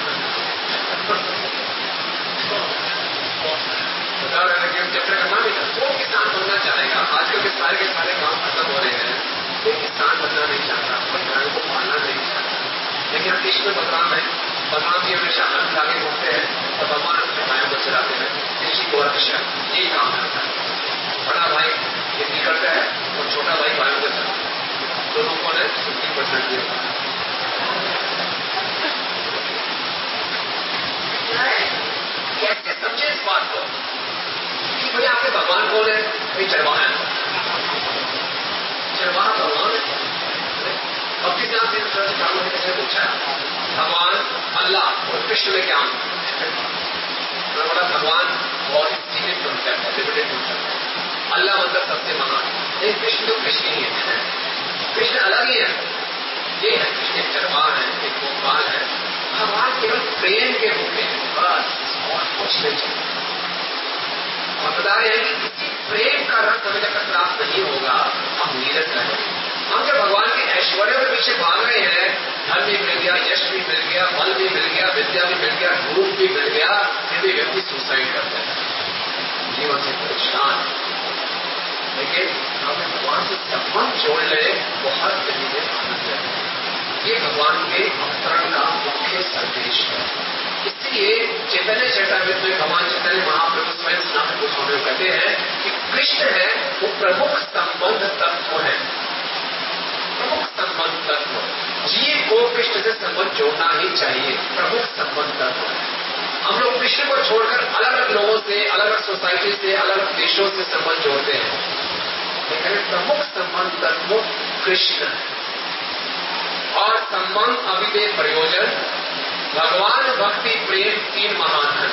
बता रहे हैं कि चक्र का नाम ही था। वो किसान बनना चाहेगा, आजकल के सारे काम खत्म हो रहे हैं, कोई किसान बनना नहीं चाहता, कोई गायों को पालना नहीं चाहता। लेकिन देश में बदलाव है, बलराम जी हमेशा हाथ आगे घूमते हैं और भगवान अपने भाइयों को चलाते हैं। ऋषि को अर्घ्य यही काम करता है। बड़ा भाई खेती करता है और छोटा भाई भाइयों को चलाता है। दोनों को 50% दिया कैसे समझे इस बात को कि भाई आपके भगवान कौन है? भाई चरवाहा है। चरवाहा भगवान है। अब किसी आपने ठाकुर ने कैसे पूछा भगवान अल्लाह और कृष्ण में क्या बोला? भगवान बहुत सीमित कंसेप्ट है, लिमिटेड कंसेप्ट है। अल्लाह मतलब सबसे महान। नहीं, कृष्ण तो कृष्ण ही है। कृष्ण अलग ही है। ये है कृष्ण एक चरवाहा है, एक गोपाल है। भगवान केवल प्रेम के रूप में बस और कुछ नहीं चाहिए। और बता रहे हैं कि किसी प्रेम का रंग हमें जब तक प्राप्त नहीं होगा हम नीरस रहेंगे। हम जब भगवान के ऐश्वर्य के पीछे भाग रहे हैं, धन भी मिल गया, यश भी मिल गया, बल भी मिल गया, विद्या भी मिल गया, रूप भी मिल गया, फिर भी व्यक्ति सुसाइड करता है, जीवन से परेशान। लेकिन हमें भगवान से संबंध जोड़ ले वो हर तरीके से आनंद है। ये भगवान के अवतरण का मुख्य संदेश है। इसलिए चैतन्य चरितामृत में भगवान चैतन्य महाप्रभु स्वयं स्नातक गोस्वामी में कहते हैं कि कृष्ण है वो प्रमुख संबंध तत्व है। प्रमुख संबंध तत्व जीव को कृष्ण से संबंध जोड़ना ही चाहिए। प्रमुख संबंध तत्व हम लोग कृष्ण को छोड़कर अलग अलग लोगों से, अलग अलग सोसाइटी से, अलग अलग देशों से संबंध जोड़ते हैं। लेकिन प्रमुख संबंध तत्व कृष्ण है। और संबंध अभिदे प्रयोजन भगवान भक्ति प्रेम तीन महान है।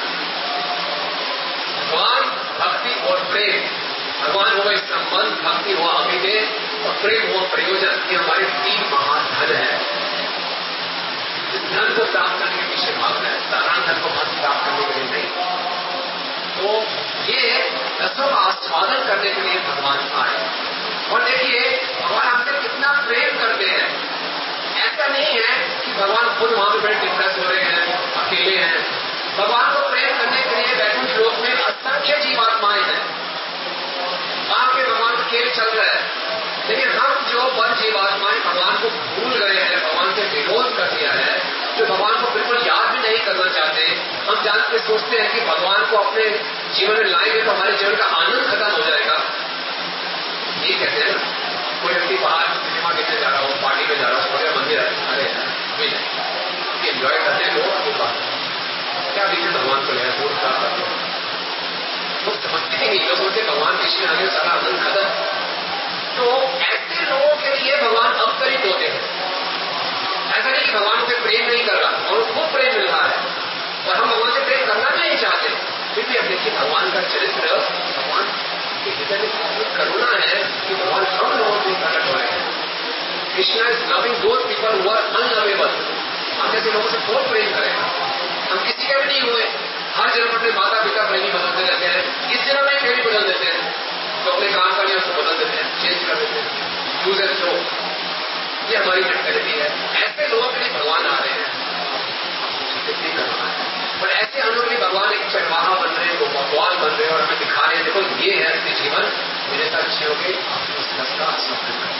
भगवान भक्ति और प्रेम, भगवान हुआ संबंध, भक्ति हुआ अभिदे और प्रेम हुआ प्रयोजन। ये हमारे तीन महान धन है। इस धन को प्राप्त करने के पीछे भागना है, साधारण धन को प्राप्त करने के लिए नहीं। तो ये रसों का आस्वादन करने के लिए भगवान आए। और देखिए भगवान हमसे कितना प्रेम करते हैं। ऐसा नहीं है कि भगवान खुद वहां पर बड़े डिप्रेस हो रहे हैं, अकेले हैं। भगवान को प्रेम करने के लिए वैकुंठ लोक में असंख्य जीवात्माएं हैं। वहां के भगवान खेल चल रहा है। लेकिन हम जो बन जीवात्माएं भगवान को भूल गए हैं, भगवान से विरोध कर दिया है, जो भगवान को बिल्कुल याद भी नहीं करना चाहते, हम जानते सोचते हैं कि भगवान को अपने जीवन में लाएंगे तो हमारे जीवन का आनंद खत्म हो जाएगा। ये कहते हैं ना, कोई व्यक्ति बाहर सिनेमा देखने जा रहा हो, पार्टी में जा रहा हो, छोटे मंदिर है, अरे अभी नहीं एंजॉय करते हैं लोग। आपके पास क्या बीच भगवान को है मूड खराब करते हैं, लोग समझते ही नहीं। लोग बोलते भगवान कृष्ण आगे सारा आनंद खत्म। तो ऐसे लोगों के लिए भगवान अवतरित होते हैं। ऐसा नहीं कि भगवान से प्रेम नहीं कर रहा और खूब प्रेम मिल रहा है और हम भगवान से प्रेम करना भी नहीं चाहते, फिर भी अब देखिए भगवान का चरित्र, भगवान करुणा है कि भगवान हम लोगों से प्रकट हो रहे हैं। Krishna is loving those people who are unlovable. हम जैसे लोगों से बहुत प्रेम करें। हम किसी के भी नहीं हुए, हर जन्म अपने माता पिता प्रेमी बदलते रहते हैं, इस जन्म में प्रेमी बदल देते हैं, तो अपने काम का नियम को बदल देते हैं, चेंज कर देते हैं, यूज एंड थ्रो। ये हमारी मेंटेलिटी है। ऐसे लोगों के लिए भगवान आ रहे हैं, कितनी करना है। पर ऐसे हम लोग भगवान एक चरवाहा बन रहे हैं, भगवान बन रहे हैं और हमें दिखा रहे हैं देखो ये है असली जीवन, मेरे साथ अच्छे होंगे, आप उस रस का आस्वादन करें।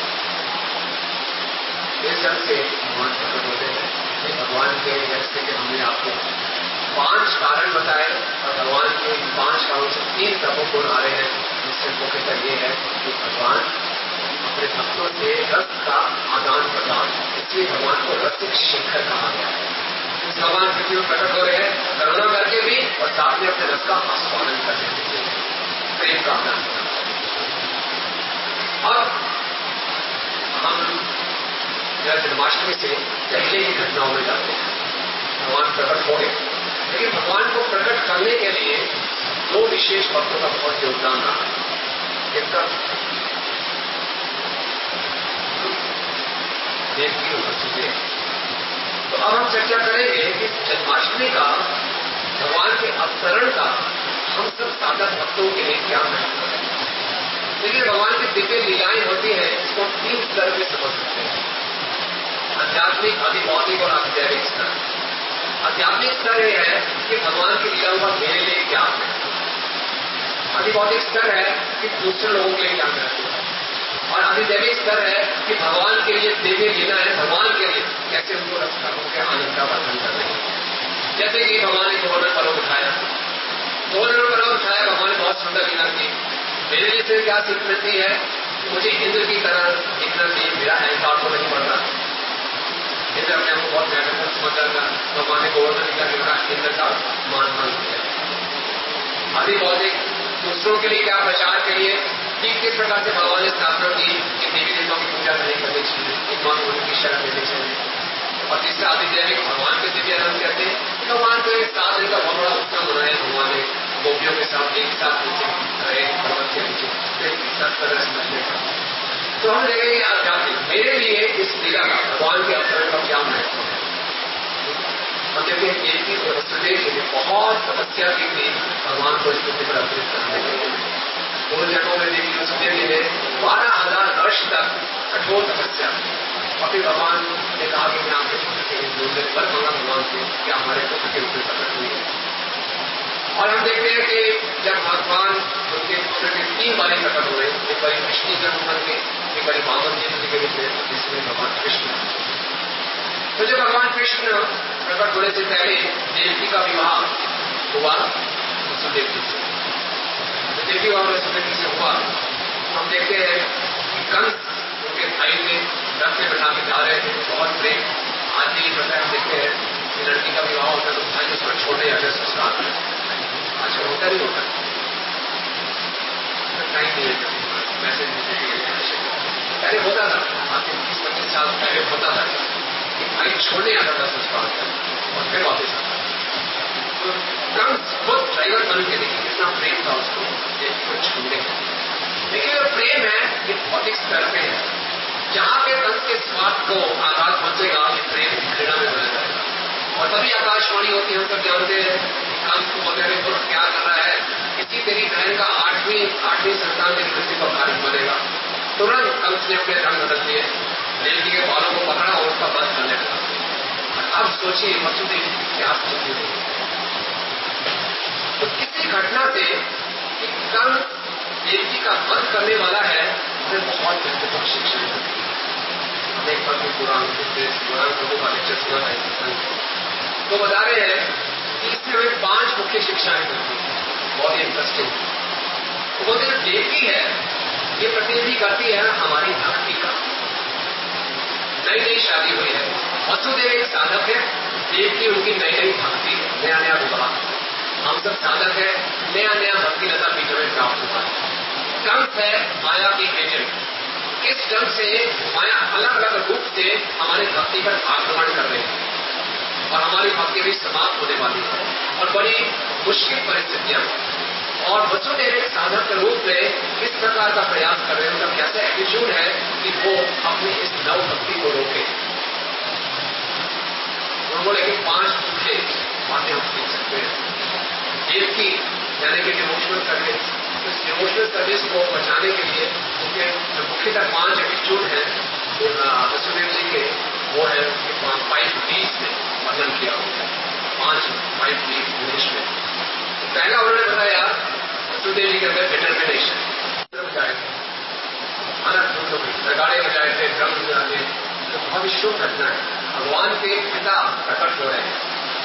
इस जन से भगवान प्रकट होते हैं। भगवान के जैसे कि हमने आपको 5 कारण बताए और भगवान के 5 कारणों से 3 प्रमुख गुण आ रहे हैं, जिससे मुख्यतः ये है कि भगवान अपने भक्तों से रस का आदान प्रदान, इसलिए भगवान को रसिक शेखर कहा गया है। भगवान पृथ्वी में प्रकट हो रहे हैं करुणा करके भी और साथ में अपने रस का आस्वादन करने के लिए, प्रेम का आदान प्रदान। अब हम जन्माष्टमी से पहले की घटनाओं में जाते हैं। भगवान प्रकट हो गए, लेकिन भगवान को प्रकट करने के लिए 2 विशेष भक्तों का बहुत योगदान रहा है। इनका देव की उपस्थिति है। तो अब हम चर्चा करेंगे कि जन्माष्टमी का, भगवान के अवतरण का हम सब साधक भक्तों के लिए क्या महत्व है। देखिए भगवान की दिव्य लीलाएं होती है, इसको 3 स्तर में समझ सकते हैं, आध्यात्मिक, अधिभौतिक और आध्यात्मिक स्तर। आध्यात्मिक स्तर यह है कि भगवान की लीलाओं का मेरे लिए क्या है। अधिभौतिक स्तर है कि दूसरे लोगों के लिए क्या महत्व है। और अधिदैविक स्तर है कि भगवान के लिए देने देना है, भगवान के लिए कैसे उनको कर्मों के आनंद का वर्णन कर रहे हैं। जैसे कि भगवान ने गोवर्धन पर्वत उठाया, गोवर्धन पर्वत उठाया, भगवान ने बहुत सुंदर लीला की। मेरे लिए से क्या सीख मिलती है कि मुझे इंद्र की तरह दिखना चाहिए, मेरा अहंकार को नहीं बढ़ना। इंद्र अपने आप को बहुत महत्वपूर्ण समझता था, भगवान ने गोवर्धन लीला के द्वारा इंद्र का मान किया। आदि भौतिक दूसरों के लिए क्या प्रचार के लिए कि किस प्रकार से भगवान ने स्थापना की कि देवी देवताओं की पूजा नहीं करनी चाहिए, एकमात्र उनकी शरण देनी चाहिए। और तीसरा आदिदैविक भगवान के दिव्य आनंद कहते हैं। भगवान को एक 7 दिन का बहुत बड़ा उत्सव मनाया भगवान ने गोपियों के साथ एक साथ नीचे रहे पर्वत के नीचे, तो हम देखेंगे आध्यात्मिक मेरे लिए इस लीला का भगवान के अवतरण का क्या महत्व है। हम देखते हैं एक ही वसुदेव जी ने बहुत तपस्या की थी भगवान को इस पृथ्वी पर अर्पित करने के लिए। पूर्व जन्मों में देखिए वसुदेव जी ने 12,000 वर्ष तक कठोर तपस्या की और फिर भगवान ने कहा कि मैं आपके पुत्र के पर मांगा भगवान से कि हमारे पुत्र के रूप में प्रकट हुई है। और हम देखते हैं कि जब भगवान उनके पुत्र के 3 बारी प्रकट हुए, एक बारी कृष्ण के रूप में, एक बारी वामन जी के रूप में, जिसमें भगवान कृष्ण। तो जब भगवान कृष्ण प्रकट होने से पहले देवकी का विवाह हुआ वसुदेव जी से, तो देवकी विवाह वसुदेव जी से हुआ। हम देखते हैं कि कंस उनके भाई थे, रथ में बैठा के जा रहे थे, बहुत प्रेम। आज भी प्रकार हम देखते हैं कि लड़की का विवाह होता है तो भाई उसको छोड़ने जाते ससुराल में। आजकल होता नहीं होता, टाइम नहीं है मैसेज पहले होता था, आज 20-25 साल पहले होता था कि भाई छोड़ने आता था ससुराल में और फिर वापस आता था। तो कंस खुद ड्राइवर बन के देखिए कितना प्रेम था उसको छोड़ने का। लेकिन जो प्रेम है ये भौतिक स्तर पे है, जहां पे कंस के स्वार्थ को आघात पहुंचेगा ये प्रेम घृणा में बदल जाएगा। और तभी आकाशवाणी होती है, हम सब जानते हैं कंस को बोलते हैं पुरुष क्या कर रहा है, इसी तेरी बहन का 8वीं संतान की मृत्यु का कारण बनेगा। तुरंत कंस ने अपने रंग बदल दिए, देवकी के बालों को पकड़ा और उसका वध करने लगा। अब सोचिए वसुदेव की क्या स्थिति होगी। तो किसी घटना से कि कंस देवकी का वध करने वाला है हमें बहुत महत्वपूर्ण शिक्षा मिलती है। हमने एक बार पुराण लोगों का लेक्चर सुना है तो बता रहे हैं कि इसमें हमें 5 मुख्य शिक्षाएं मिलती हैं, बहुत ही इंटरेस्टिंग। तो बोलते जो देवकी है ये प्रतिनिधि करती है हमारी भक्ति का। नई शादी हुई है, वसुदेव एक साधक है, देवकी उनकी नई भक्ति, नया विवाह। हम सब साधक है, नया भक्ति लता बीच में प्राप्त हुआ है। कंस है माया की एजेंट, किस ढंग से माया अलग अलग रूप से हमारे भक्ति पर आक्रमण कर रहे हैं और हमारी भक्ति भी समाप्त होने वाली है और बड़ी मुश्किल परिस्थितियां। और वसुदेव एक साधक के रूप में इस प्रकार का प्रयास कर रहे हैं, उनका कैसा एटीट्यूड है कि वो अपनी इस नव भक्ति को रोके। उन्होंने लेकिन 5 मुख्य बातें हम सीख सकते हैं। एक की यानी कि डिवोशनल सर्विस, इस डिवोशनल सर्विस को बचाने के लिए उनके जो मुख्यतः 5 एटीट्यूड है वसुदेव जी के, वो है 5 Ds में वर्णन किया हुआ है। 5 Ds इंग्लिश में। पहला उन्होंने बताया वसुदेव जी के अंदर डिटर्मिनेशन, नगाड़े बजाए थे, ड्रम बजाए, तो बहुत ही शुभ घटना है। भगवान के पिता प्रकट हो रहे हैं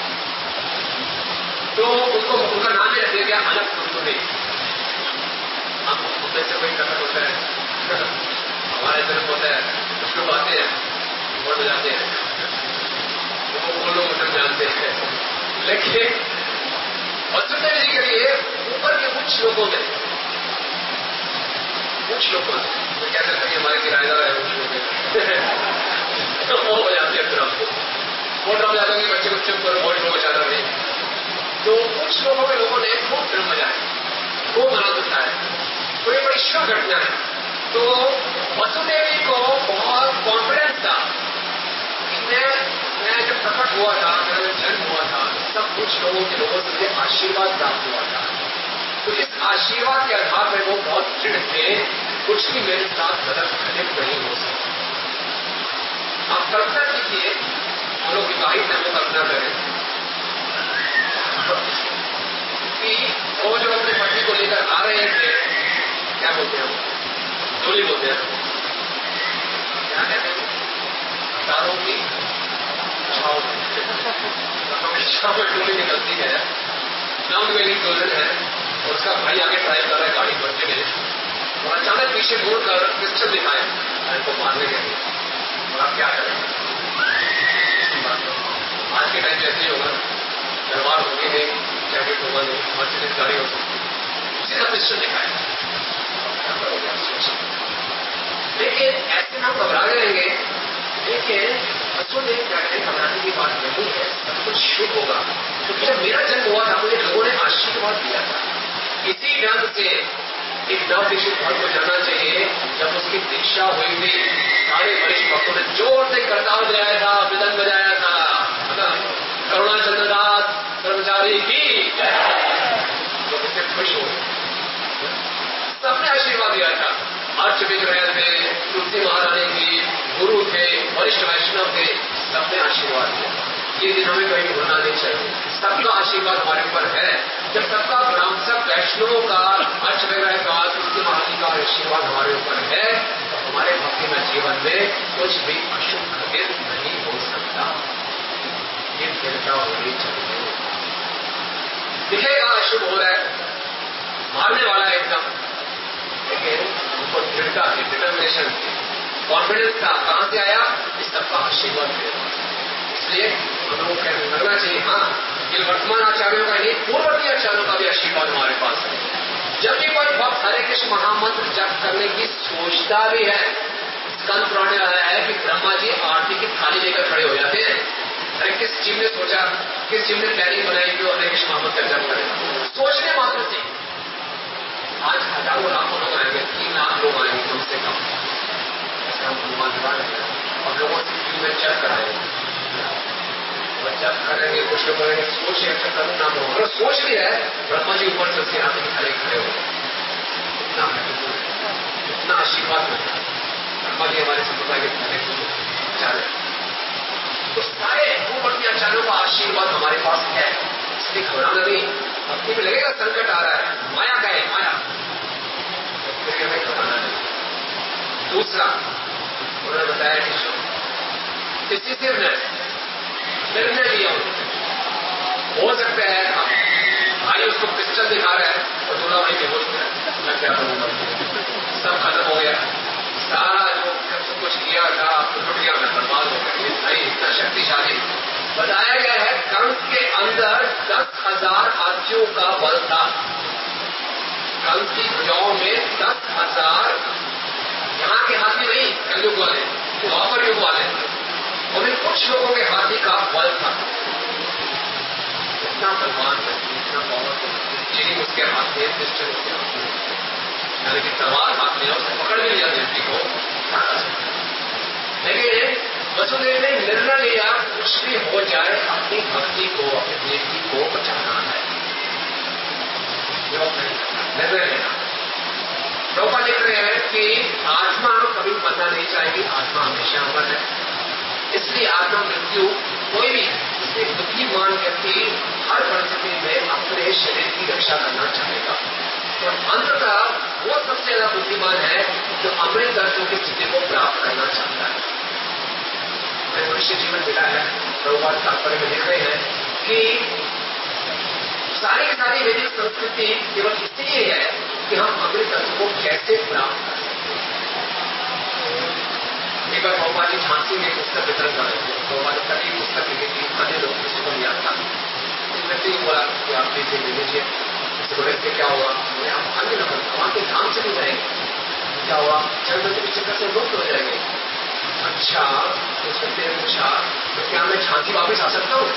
तो उसको उनका नाम ही रख दिया गया अलग सुनसुने। हम उसमें से कोई प्रकट होता है हमारे तरफ होता है, कुछ लोग आते हैं वोट बजाते हैं, वो लोग मतलब जानते हैं। लेकिन वसुदेव जी के लिए ऊपर के कुछ लोगों ने तो कह सकते हैं हमारे किराएदार है कुछ लोग तो वो बजाते हैं ड्रम, वो ड्रम बजाते हैं बच्चे को चुप करो वोट को बजाना नहीं। तो कुछ लोगों ने खूब ड्रम बजाए, खूब आनंद उठाया, तो ये बड़ी शुभ घटना है। तो वसुदेव जी को बहुत कॉन्फिडेंस था कि मैं जब प्रकट हुआ था, मेरा जब जन्म हुआ था, सब कुछ लोगों से मुझे आशीर्वाद प्राप्त हुआ था। तो इस आशीर्वाद के आधार पर वो बहुत दृढ़ थे, कुछ भी मेरे साथ गलत घटित नहीं हो सकता। आप कल्पना कीजिए, हम लोग विवाहित हैं, वो कल्पना करें कि वो जो अपने पति को लेकर आ रहे थे, क्या बोलते हैं, डोली बोलते हैं, हमेशा में टोली निकलती है, डाउन वेलिंग डोजर है, और उसका भाई आगे ड्राइव कर रहा है गाड़ी बढ़ते हुए, और अचानक पीछे मुड़कर पिस्टल दिखाए इनको मारने के लिए, और आप क्या करेंगे? आज के टाइम में ऐसे ही होगा, दरबार होगी नहीं, जैकेट होगा नहीं, मर्सिडीज गाड़ी हो सकती, उसी का पिस्टल दिखाए, क्या करोगे आप सोचिए। लेकिन ऐसे हम घबरा जाएंगे, लेकिन बच्चों ने क्या करें, घबराने की बात नहीं है, सब कुछ शुभ होगा। क्योंकि जब मेरा जन्म हुआ था मुझे लोगों ने आशीर्वाद दिया था, इसी ढंग से एक नवदीक्षित भक्त को जाना चाहिए। जब उसकी दीक्षा हुई थी, सारे वरिष्ठ भक्तों ने जोर से करताल बजाया था, मृदंग बजाया था, करुणाचंद्र दास कर्मचारी की तो उससे खुश हो, सबने आशीर्वाद दिया था। अर्च विग्रह थे, तुलसी महारानी की, गुरु थे, वरिष्ठ वैष्णव थे, सबने आशीर्वाद दिया। ये दिन हमें कहीं भूलना नहीं चाहिए, सबका आशीर्वाद हमारे ऊपर है। जब सबका ग्राम सब वैष्णवों का, अर्च विग्रह का, तुलसी महारानी का आशीर्वाद हमारे ऊपर है, तो हमारे भक्ति में जीवन में कुछ भी अशुभ घटित नहीं हो सकता। ये दृढ़ता होनी चाहिए। दिखेगा अशुभ हो रहा है, मारने वाला है एकदम, लेकिन उनको दृढ़ता थी, डिटर्मिनेशन थी, कॉन्फिडेंस था। कहां से आया? इस सबका आशीर्वाद थे। इसलिए हम लोगों को करना चाहिए, हाँ, ये वर्तमान आचार्यों का नहीं, पूर्ववर्ती आचार्यों का भी आशीर्वाद हमारे पास है। जब भी कोई भक्त हरे कृष्ण महामंत्र जप करने की सोचता भी है, स्कंद पुराण में आया है कि ब्रह्मा जी आरती की थाली लेकर खड़े हो जाते हैं। अरे किस जीव ने सोचा, किस जीव ने प्लानिंग बनाई कि वो हरे कृष्ण महामंत्र जप करें? सोचने मात्र से आज हजारों लाखों लोग आएंगे, 3 लाख लोग आएंगे कम से कम, ऐसा हम अनुमान लगा रहे हैं। और लोगों से क्यों में जप कराएंगे, और जप करेंगे, कुछ लोग करेंगे, सोच अच्छा करूँ ना करूँ, अगर सोच भी है, ब्रह्मा जी ऊपर से उसके हाथ में खड़े हो, इतना आशीर्वाद मिलता है। ब्रह्मा जी हमारे संप्रदाय के पहले आचार्य, तो सारे पूर्ववर्ती आचार्यों का आशीर्वाद हमारे पास है। इसलिए घबराना नहीं, भक्ति में लगेगा संकट आ रहा है, माया का है, माया, फिर हमें घबराना नहीं। दूसरा उन्होंने बताया कि डिसिसिवनेस, निर्णय लिया। हो सकता है भाई उसको पिस्टल दिखा रहा है और दूल्हा भाई बेहोश है, मैं क्या करूंगा, सब खत्म हो गया, सारा जो सब कुछ किया था टूट गया, मैं बर्बाद हो गया। भाई इतना शक्तिशाली बताया गया है, कंस के अंदर 10,000 हाथियों का बल था। कंस की भुजाओं में 10,000, यहाँ के हाथी नहीं, कलयुग वाले, द्वापर युग वाले, उन्हें कुछ लोगों के हाथी का बल था। इतना बलवान है, इतना पावरफुल, चीनी उसके हाथ में, पिस्टल उसके हाथ में, यानी कि तलवार हाथ में, उसने पकड़ भी लिया व्यक्ति को। लेकिन वसुदेव ने निर्णय लिया, कुछ भी हो जाए अपनी भक्ति को, अपनी बेटी को बचाना है, निर्णय लेना। प्रभुपा लिख रहे हैं कि आत्मा कभी मरना नहीं चाहेगी, आत्मा हमेशा अमर है। इसलिए आत्मा मृत्यु कोई भी, इसलिए बुद्धिमान व्यक्ति हर परिस्थिति में अपने शरीर की रक्षा करना चाहेगा। और अंततः वो सबसे ज्यादा बुद्धिमान है जो अमृत तत्व की स्थिति को प्राप्त करना चाहता है। मनुष्य जीवन मिला है, प्रभुपाद तात्पर्य में लिख रहे हैं कि सारी की सारी वैदिक संस्कृति केवल इसलिए है कि हम अमृत तत्व को कैसे प्राप्त कर सकते हैं। एक बार प्रभुपाद जी झांसी में पुस्तक वितरण कर रहे थे, प्रभुपाद ने कभी पुस्तक लिखी थी, अन्य लोग किसी को याद था, व्यक्ति को बोला कि आप लीजिए ले लीजिए, से क्या हुआ, आप अन्य नंबर वहां के धाम से नहीं जाएंगे, क्या हुआ, चंद्र के चक्कर से लुप्त हो जाएंगे। अच्छा, उस व्यक्ति ने पूछा तो क्या मैं झांसी वापस आ सकता हूँ?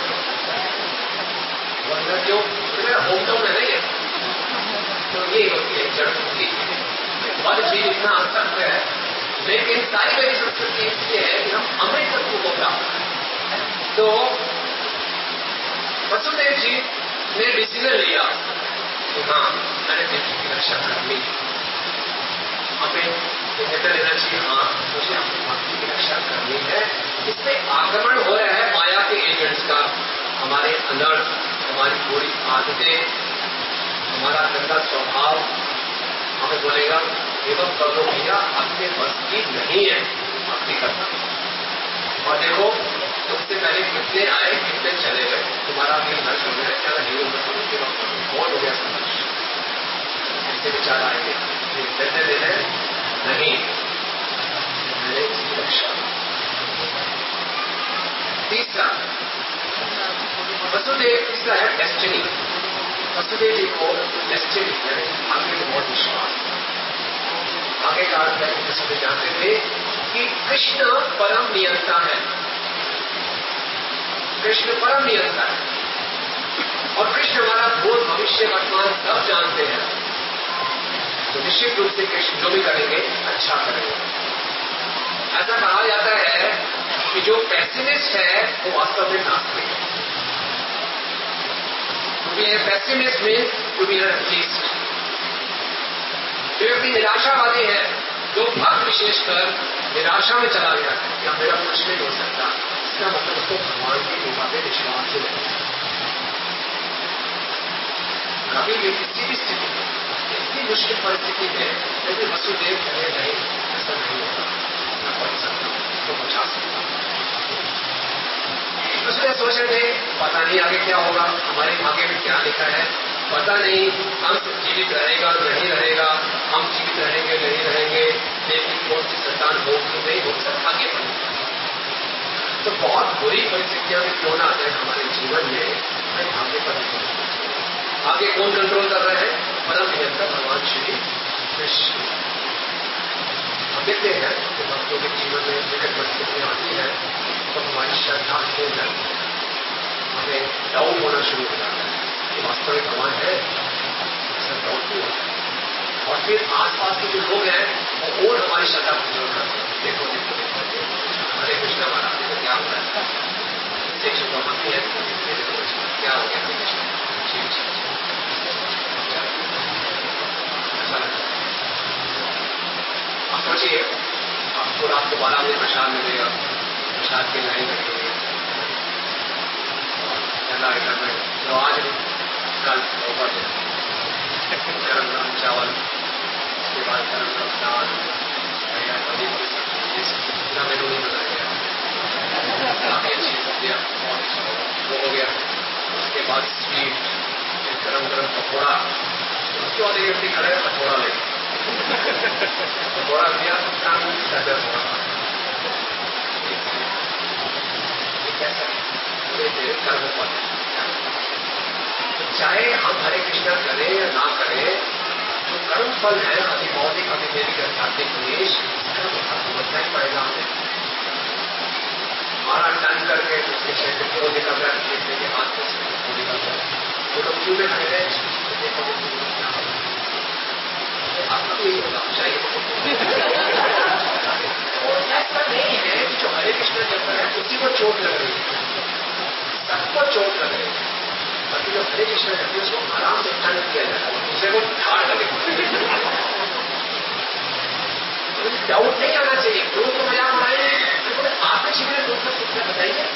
क्यों? मेरा होम टाउन है नहीं है। तो ये होती है जड़ बुद्धि, और जीव इतना असक्त है, लेकिन सारी मेरी संस्कृति इसलिए है कि हम अमृत तत्व को प्राप्त करें। तो वसुदेव जी ने डिसीजन लिया कि हाँ, मैंने बेटी की रक्षा करनी, हमें निर्णय लेना चाहिए, हाँ मुझे अपनी भक्ति की रक्षा करनी है। इसमें आक्रमण हो रहा है माया के एजेंट्स का, हमारे अंदर हमारी बुरी आदतें, हमारा गंदा स्वभाव हमें बोलेगा एवं कर लो भैया, अपने बस की नहीं है भक्ति करना। और देखो उससे पहले कितने आए कितने चले गए, तुम्हारा भी हर्ष हो गया क्या जीवन में बहुत हो गया संघर्ष, ऐसे विचार आएंगे देते देने नहीं, मैंने इसकी रक्षा। तीसरा वसुदेव, तीसरा है डेस्टिनी। वसुदेव जी को डेस्टिनी यानी आगे में बहुत विश्वास। आगे का अर्थ है वसुदेव जानते थे कि कृष्ण परम नियंता है, कृष्ण परम नियंता है और कृष्ण हमारा भूत भविष्य वर्तमान सब जानते हैं, तो निश्चित रूप से कृष्ण जो भी करेंगे अच्छा करेंगे। ऐसा कहा जाता है कि जो पैसिमिस्ट है वो वास्तव में नास्तिक है। To be a pessimist means to be atheist. जो व्यक्ति निराशावादी है, जो भक्त विशेषकर निराशा में चला गया कि अब मेरा कुछ नहीं हो सकता, इसका मतलब उसको भगवान की कृपा पे विश्वास ही नहीं। कभी भी किसी भी स्थिति में, इतनी मुश्किल परिस्थिति में यदि वसुदेव कहे नहीं ऐसा नहीं होगा, मैं पढ़ सकता हूँ, इसको बचा सकता हूँ। वसुदेव सोच रहे थे पता नहीं आगे क्या होगा, हमारे भाग्य में क्या लिखा है पता नहीं, हम जीवित रहेगा नहीं रहेगा, हम जीवित रहेंगे नहीं रहेंगे, लेकिन कौन सी संतान होगी नहीं हो सकता आगे बढ़ेगा। तो बहुत बुरी परिस्थितियां में क्यों ना आते हैं हमारे जीवन में, हमें भाग्य पर नहीं। आगे कौन कंट्रोल कर रहे हैं? परम नियंता भगवान श्री कृष्ण। हम देखते हैं कि भक्तों के जीवन में विकट परिस्थितियां आती है तो हमारी श्रद्धा खो जाती है, हमें डाउट होना शुरू हो जाता है कि वास्तविक भगवान है, ऐसा डाउट नहीं होता। और फिर आसपास के जो लोग हैं वो और हमारी श्रद्धा कमजोर करते हैं। देखो देखो देखो हरे कृष्णा महाराज देखो क्या होता है, शिक्षक को मस्ती है क्या हो गया हरे कृष्ण, ठीक अच्छा लगता है। आप सोचिए आपको रात को 12 बजे प्रसाद मिलेगा, प्रसाद की लाइन लगेगी, तो आज कल ऊपर गरम गरम चावल, उसके बाद गरम गरम दाल, बड़ी बड़ी सब्जी, पूरा मेनू नहीं बनाया गया, काफी अच्छी सब्जियां वो हो गया। उसके बाद स्वीट, गरम गरम पकौड़ा, उसके बाद एक व्यक्ति खड़े पकौड़ा ले पकौड़ा दिया सदर कैसा कर्म पद। चाहे हम हरे कृष्णा करें या ना करें, जो कर्म फल है अति भौतिक अति देवी आध्यात्मिक निवेश, इसका भुगतना ही पड़ेगा हमें। हमारा टन करके दूसरे क्षेत्र को निकल रहा है, क्षेत्र के हाथ में निकल रहा है, वो लोग क्यों में खड़े गए आपका भी होगा चाहिए। और ऐसा नहीं है कि जो हरे कृष्ण करता है उसी को चोट लग रही है, सबको चोट लग रही है, बाकी जो हरे कृष्ण करते हैं उसको आराम से टन किया जाता है, दूसरे को ठाड़ लगे। डाउट नहीं आना चाहिए, लोग तो मजाक उड़ाएंगे, आपने जीवन लोग को सुनना बताइए,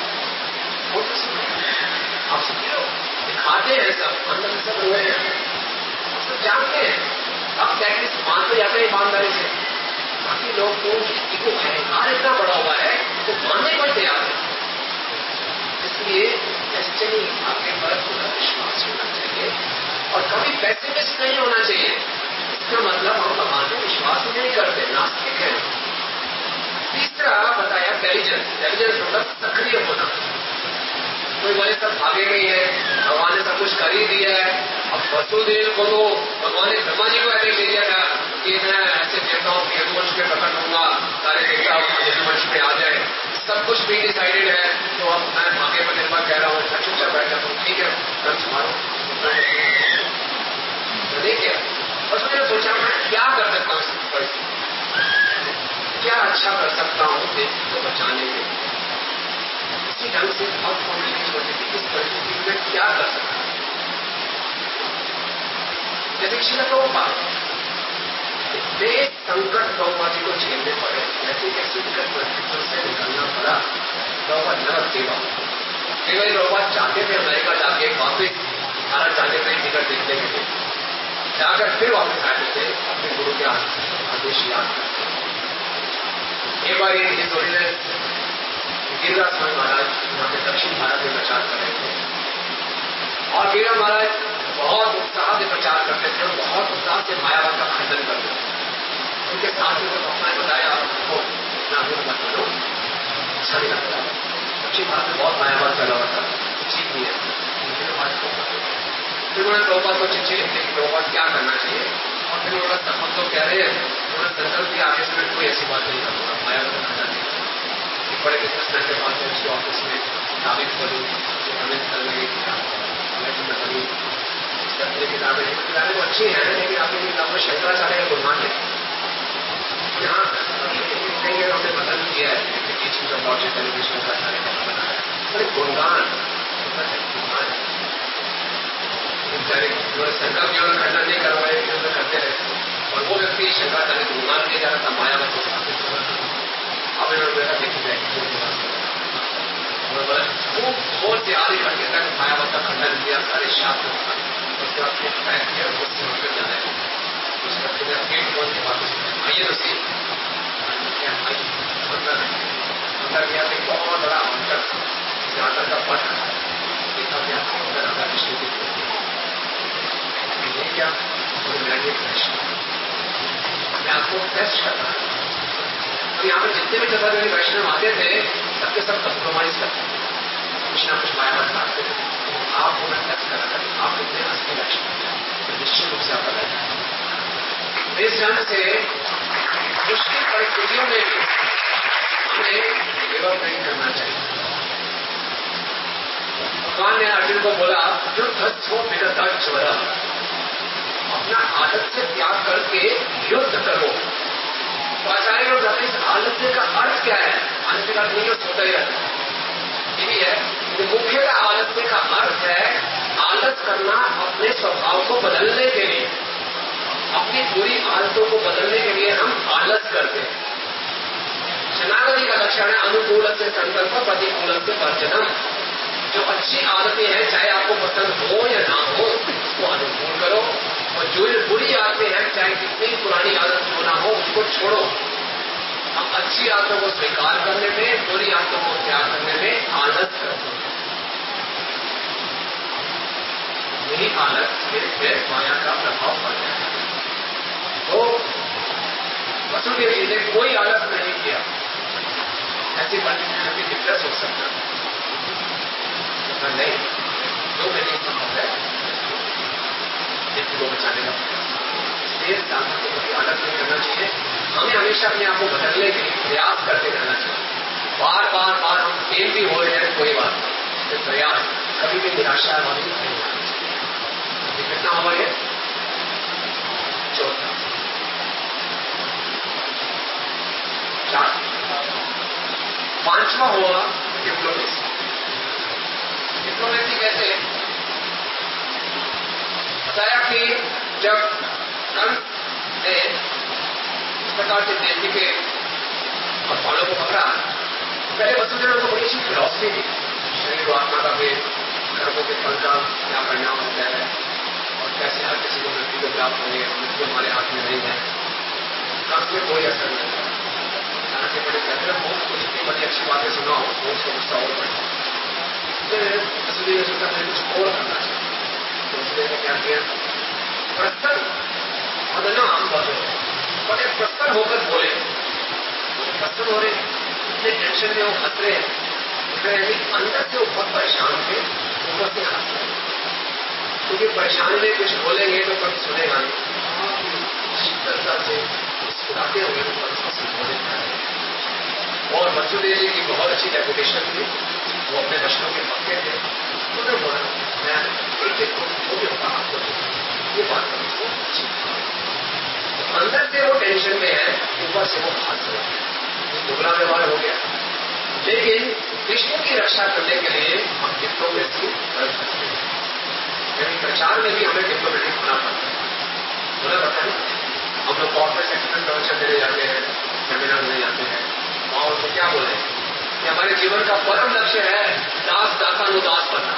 आप सुनिए लो दिखाते हैं सब अंदर में सब रोए हैं, सब जानते हैं, अब प्रैक्टिस मानते जाते हैं ईमानदारी से। बाकी लोग तो इनको अहंकार इतना बड़ा हुआ है तो मानने पर तैयार है। इसलिए डेस्टिनी आपके पर पूरा विश्वास होना चाहिए और कभी पैसिमिस्ट नहीं होना चाहिए। इसका मतलब हम भगवान में विश्वास ही नहीं करते, नास्तिक है। तीसरा बताया इंटेलिजेंस। इंटेलिजेंस मतलब सक्रिय होना। कोई बोले सब भागे गई है, भगवान ने सब कुछ कर ही दिया है। अब वसुदेव को तो भगवान ने ब्रह्मा जी को ऐसे ले लिया था कि मैं ऐसे कहता हूँ कि यदुवंश में प्रकट होऊंगा, सारे देवता यदुवंश में आ जाए, सब कुछ भी डिसाइडेड है, तो अब मैं भाग्य पर निर्भर कह रहा हूँ, चुपचाप बैठ जाता हूँ, ठीक है रन संभालो। देखिए उसने सोचा मैं क्या कर सकता हूँ इस परिस्थिति, क्या अच्छा कर सकता हूँ देश को बचाने के लिए। इसी ढंग से अब इस परिस्थिति में क्या कर सकता है। जैसे श्री प्रभुपाद इतने संकट प्रभुपाद जी को झेलने पड़े, ऐसी कैसी विकट परिस्थितियों से निकलना पड़ा। प्रभुपाद नरक सेवा केवल प्रभुपाद चाहते थे अमेरिका जाके वापिस भारत जाने का टिकट देखने के लिए, जाकर फिर वापस आए थे अपने गुरु के आदेश याद करते। एक बार इस गिरिराज स्वामी महाराज यहाँ पे दक्षिण भारत में प्रचार कर रहे थे और गिरिराज महाराज बहुत उत्साह से प्रचार करते थे और बहुत उत्साह से मायावाद का खंडन करते थे। उनके साथ में भक्तों ने बताया आपको ना हो मत करो, अच्छा नहीं लगता। दक्षिण भारत में बहुत मायावाद फैला हुआ था, ठीक नहीं है। फिर उन्होंने प्रभुपाद को चिट्ठी लिखी कि प्रभुपाद क्या करना चाहिए, और फिर उन्होंने संबंध तो कह रहे हैं, उन्होंने संकल्प किया आगे से मैं कोई ऐसी बात नहीं करूंगा, मायावाद का खंडन नहीं करूंगा। बड़े बिजनेसमैन के पास में उसके ऑफिस में किताबें खोली, हमें चल रही किताबें किताबें तो अच्छी है, लेकिन आपने किताब में शंकराचार्य का गुणगान है। यहाँ कई बार हमने बदल किया है, टीचिंग का लॉजिक टेलीविजन शंकराचार्य का बनाया है, पर गुणगान संकल्प केवल खंडन नहीं कर रहे, करते रहे, और वो व्यक्ति शंकराचार्य को गुणगान किया जा रहा था, मायावत को स्थापित कर रहा था। अब इन्होंने देखी जाएगी खूब जोर से आदि करके तक मायावत का खंडन किया सारे शास्त्र का, उसके बाद फिर पैक किया उसको समर्पित जाना है। उसके बाद फिर गेट खोल के बाद आइए तो सी अंदर गया तो बहुत बड़ा अंतर जाकर का पट देखा गया अंदर राधा कृष्ण की ये क्या मैंने प्रश्न मैं आपको टेस्ट करना है। तो यहाँ पर जितने भी जगह वैष्णव आते थे सबके सब कंप्रोमाइज करते कुछ ना कुछ मायावत काटते थे। आप उन्हें टेस्ट करना करें आप कितने असली वैष्णव निश्चित रूप से आप बदल जाए। इस ढंग से मुश्किल परिस्थितियों में भी हमें गिव नहीं करना चाहिए। भगवान ने अर्जुन को बोला युद्ध हो विगत ज्वर, अपना आदत से त्याग करके युद्ध करो। तो आचार्य लोग कहते हैं इस आलस्य का अर्थ क्या है? आलस्य का अर्थ नहीं होता ही रहता ये भी है। मुख्य का आलस्य का अर्थ है आलस करना अपने स्वभाव को बदलने के लिए, अपनी बुरी आदतों को बदलने के लिए हम आलस करते हैं। शरणागति का लक्षण है अनुकूल से संकल्प प्रतिकूल से वर्जनम। जो अच्छी आदतें हैं चाहे आपको पसंद हो या ना हो उसको अनुकूल करो, और जो बुरी आदतें हैं चाहे कितनी पुरानी आदत क्यों ना हो उसको छोड़ो। हम अच्छी आदतों को स्वीकार करने में, बुरी आदतों को त्याग करने में आलस करते हैं। यही आलस फिर माया का प्रभाव पड़ जाता है। तो वसुदेव जी ने कोई आलस नहीं किया, ऐसी परिस्थिति में डिप्रेस हो सकता है नहीं, जो भी नहीं संभव है को बचाने का इसलिए को कोई आलस नहीं करना चाहिए। हमें हमेशा अपने आप को बदलने के लिए प्रयास करते रहना चाहिए। बार बार बार हम फेल भी हो रहे हैं कोई बात नहीं, प्रयास कभी भी निराशावादी नहीं होना चाहिए। कितना हुआ ये चौथा चार, पांचवा हुआ डिप्लोमेसी। डिप्लोमेसी कैसे बताया कि जब कंस ने इस प्रकार से देवी के फलों को पकड़ा, पहले वसुदेव को बड़ी अच्छी फिलॉसफी थी, शरीर और आत्मा का भेद, कर्मों के फल का क्या परिणाम होता है और कैसे हर किसी को मृत्यु को प्राप्त होंगे, मृत्यु हमारे हाथ में नहीं है। कंस में कोई असर नहीं था। हालांकि बड़े कहते हैं मोक्ष को जितनी बड़ी अच्छी बातें सुनाओ मोक्ष को गुस्सा और बढ़ता है। वसुदेव ने सोचा मुझे कुछ और करना चाहिए। तो वसुदेव ने क्या किया, प्रसन्न बदनाम बड़े प्रसन्न होकर बोले, प्रसन्न हो रहे, इतने टेंशन में वो हंस रहे हैं, अंदर से वो बहुत परेशान थे, ऊपर से हंस रहे, क्योंकि परेशान में कुछ बोलेंगे तो कभी सुनेगा नहीं, शीतलता से मुस्कुराते हुए बोले। और वसुदेव जी की बहुत अच्छी रेपुटेशन थी, वो अपने वचनों के पक्के थे। उन्होंने बोला मैं एक एक जो भी होगा आपको ये बात समझो अच्छी। अंदर से वो टेंशन में है, ऊपर से वो हंस रहे हैं, दुबला व्यवहार हो गया। लेकिन कृष्ण की रक्षा करने के लिए हम डिप्लोमेसी कर सकते हैं, यानी प्रचार में भी हमें डिप्लोमेटिक होना पड़ता है। बोला पता है हम लोग कॉर्पोरेट सेक्टर में प्रवचन देने जाते हैं, सेमिनार में जाते हैं, और तो क्या बोले कि हमारे जीवन का परम लक्ष्य है दास दासानुदास बनना।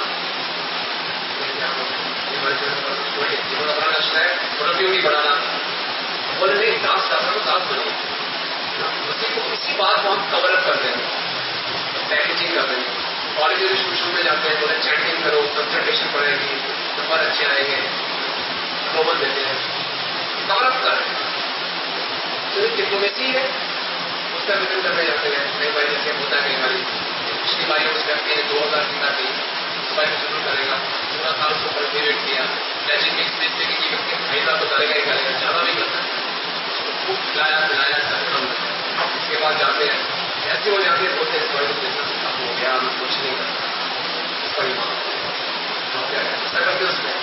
जीवन का परम लक्ष्य है प्रोडक्टिविटी बढ़ाना। बोले नहीं, दास दासानुदास बनिए। उसी बात को हम कवर अप करते हैं। पैकेजिंग कर रहे हैं। कॉलेज शुरू में जाते हैं, बोले चैंटिंग करो, कंसंट्रेशन बढ़ेगी, नंबर अच्छे आएंगे, ग्लोबल देते हैं, कवरअप कर रहे हैं। तो ये डिप्लोमेसी है, उसका वितरण करने जाते हैं। कई बार जैसे होता है, कई बार पिछली बार उस व्यक्ति ने 2000 सीखा थी, इस बार जरूर करेगा, पूरा साल उसको कल्टिवेट किया, मैजिक मिक्स बेचते कि व्यक्ति फायदा तो करेगा ही करेगा, ज्यादा भी करता है, उसको खूब खिलाया पिलाया करना लगता है। उसके बाद जाते हैं, ऐसे हो जाते हैं, बोलते हैं बिजनेस खत्म हो गया, मैं कुछ नहीं करता, उसका भी मांग ऐसा करते उसमें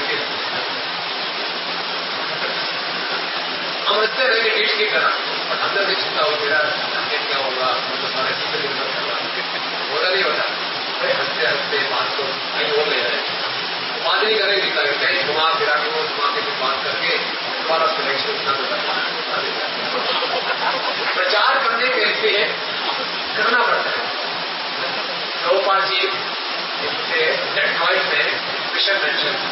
हम रखते रहेंगे नीट की तरह, और अंदर से चिंता हो मेरा क्या होगा, तो सारे चीजें निर्भर कर रहा होगा नहीं होता। अरे हंसते हंसते बात को कहीं हो ले रहे, बात नहीं करेंगे, कहीं घुमा फिरा के वो घुमा के बात करके दोबारा सिलेक्शन इतना तो प्रचार करने के लिए करना पड़ता है। प्रभुपाद जी के डेट्रॉइट में मिशन मेंशन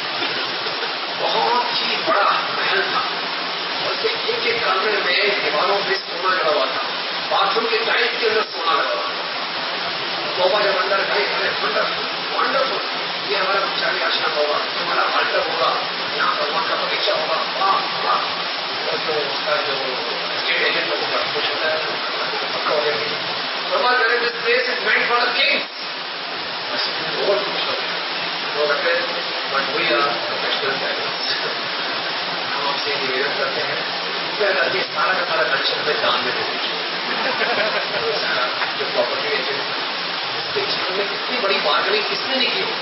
बहुत ही बड़ा महल था, उसके एक एक कमरे में दीवारों पे सोना लगा हुआ था, बाथरूम के टाइप के अंदर सोना लगा हुआ था। बाबा जब अंदर गए, वंडरफुल, ये हमारा विचारी आश्रम होगा, हमारा अल्टर होगा, यहाँ भगवान का परीक्षा होगा, वाह वाह। तो उसका जो स्टेट एजेंट लोगों का कुछ होता है, पक्का हो गया भगवान करे this place is meant for the king, बहुत खुश हो गया। वो कहते हैं but we are professional scientist, हम आपसे निवेदन करते हैं कृपया करके सारा का सारा दर्शन में दान में दे दीजिए। सारा जो प्रॉपर्टी एजेंट इसके जीवन में इतनी बड़ी बार्गेनिंग किसने नहीं की,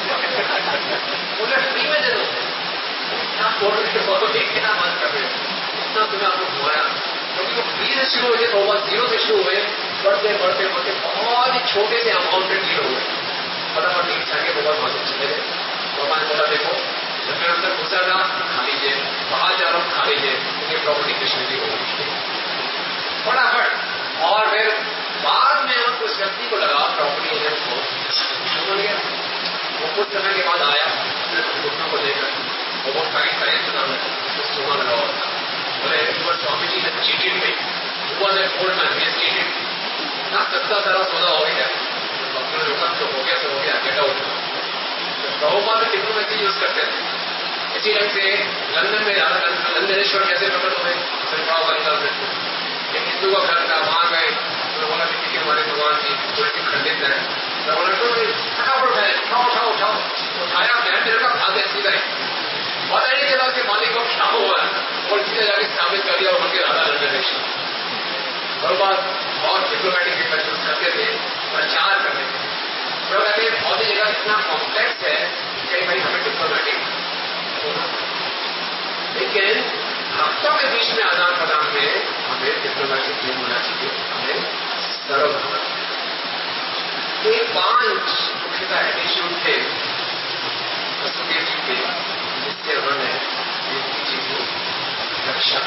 बोले फ्री में दे दो, क्या प्रॉपर्टी क्या बात कर रहे हो, इतना तुम्हें आपको घुमाया, क्योंकि वो फ्री से शुरू हुए तो वह 0 से शुरू हुए, बढ़ते बढ़ते बढ़ते बहुत ही छोटे से अमाउंट में डील हुए, फटाफट डील चाहिए, बहुत मालूम चले गए। भगवान बोला देखो जब मैं अंदर घुसा था खा लीजिए, बाहर जा रहा हूँ खा लीजिए, ये प्रॉपर्टी कृष्ण की होगी फटाफट। और फिर बाद में हम उस व्यक्ति को लगा प्रॉपर्टी एजेंट को समझ गया, वो कुछ समय के बाद आया घुटनों को लेकर, वो बहुत टाइट का सुना तो सोना लगा हुआ था, बोले स्वामी जी ने चीटिंग में हुआ है, ओल्ड मैन ये चीटिंग ना सस्ता सारा सोना हो गया, डॉक्टर ने रोका तो हो गया सो हो गया, गेट आउट। प्रभुपाद में डिप्लोमेसी यूज करते थे, इसी ढंग से लंदन में जाना, लंदनेश्वर कैसे प्रकट हुए, संप्रदाय वाली एक हिंदू का घर था, वहां गए तो बोला कि हमारे भगवान जी थोड़ी सी खंडित है, तो बोला फटाफट है उठाओ उठाओ, उठाया मैं तेरे का भाग सीधा ही पता नहीं चला कि मालिक को क्या हुआ, और सीधे जाके साबित कर दिया और उनके राधा लंदनेश्वर। भगवान बहुत डिप्लोमेटिक मेथड्स करते थे, प्रचार करते थे। तो कहते हैं बहुत ही जगह इतना कॉम्प्लेक्स है कई बार हमें डिप्लोमेटिक होना, लेकिन हफ्तों के बीच में आदान प्रदान में हमें डिप्लोमेटिक नहीं होना चाहिए, हमें सरल होना चाहिए। एक 5 मुख्यतः एटीट्यूड थे वसुदेव जी के, जिससे उन्होंने देवकी जी की रक्षा।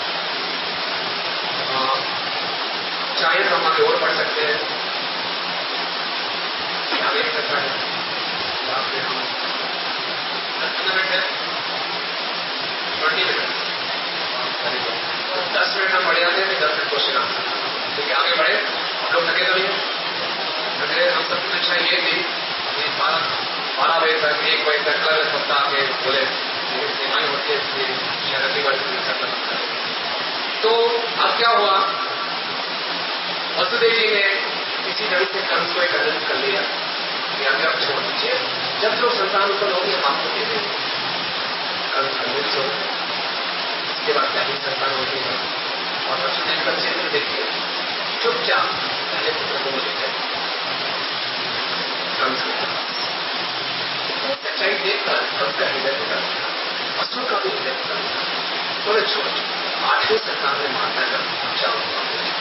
चाहे तो हम आगे और बढ़ सकते हैं, आगे करता है हम 10 मिनट है, 20 मिनट, 10 मिनट हम बढ़ जाते हैं, 10 मिनट क्वेश्चन आंसर, क्योंकि आगे बढ़े हम लोग थके तो नहीं थके। हम सबकी इच्छा ये थी 12 बजे तक 1 बजे तक अलग सप्ताह के बोले, सेवाएं होती है इसलिए शहर करना पड़ता है। तो अब क्या हुआ, वसुदेव जी ने किसी ढंग से कंस को एकत्रित कर लिया, आप छोड़ दीजिए, जब जो संतान उत्पन्न होगी हम आपको दे देंगे। कंस कन्विंस हो, इसके बाद पहली संतान होती है, और वसुदेव का चेहरा देखिए चुपचाप पहले पुत्र को लेकर कंस के पास, सच्चाई देखकर कंस का हृदय टूटा, असुर का भी हृदय टूटा, थोड़े छोड़ 8वीं संतान में मारना कर अच्छा होगा,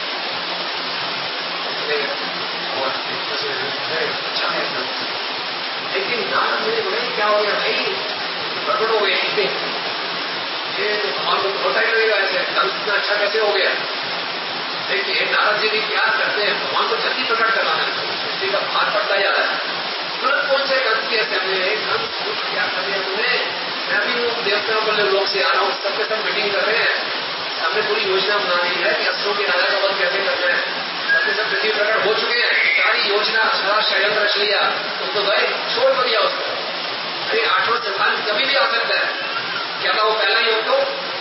और अच्छा है। लेकिन नारद मुझे बोले क्या हो गया भाई, गड़बड़ हो गई, ये भगवान को होता ही लगेगा ऐसे, कंस इतना अच्छा कैसे हो गया। देखिए नारद जी भी क्या करते हैं, भगवान को जल्दी प्रकट करना है, सृष्टि का भार बढ़ता जा रहा है। तुरंत पहुंचे कंस की असेंबली में, कंस क्या कर दिया तुमने, मैं भी हूँ देवताओं वाले लोग से आ रहा हूँ, सबके सब मीटिंग कर रहे हैं, हमने पूरी योजना बना दी है कि असुरों के राजा का वध कैसे करना है, अपने सब पृथ्वी प्रकट हो चुके हैं, सारी योजना सारा षड्यंत्र रच लिया, तुम तो गए, छोड़ तो दिया उसको। अरे 8वां संतान कभी भी आ सकता है, क्या था वो पहला ही हो तो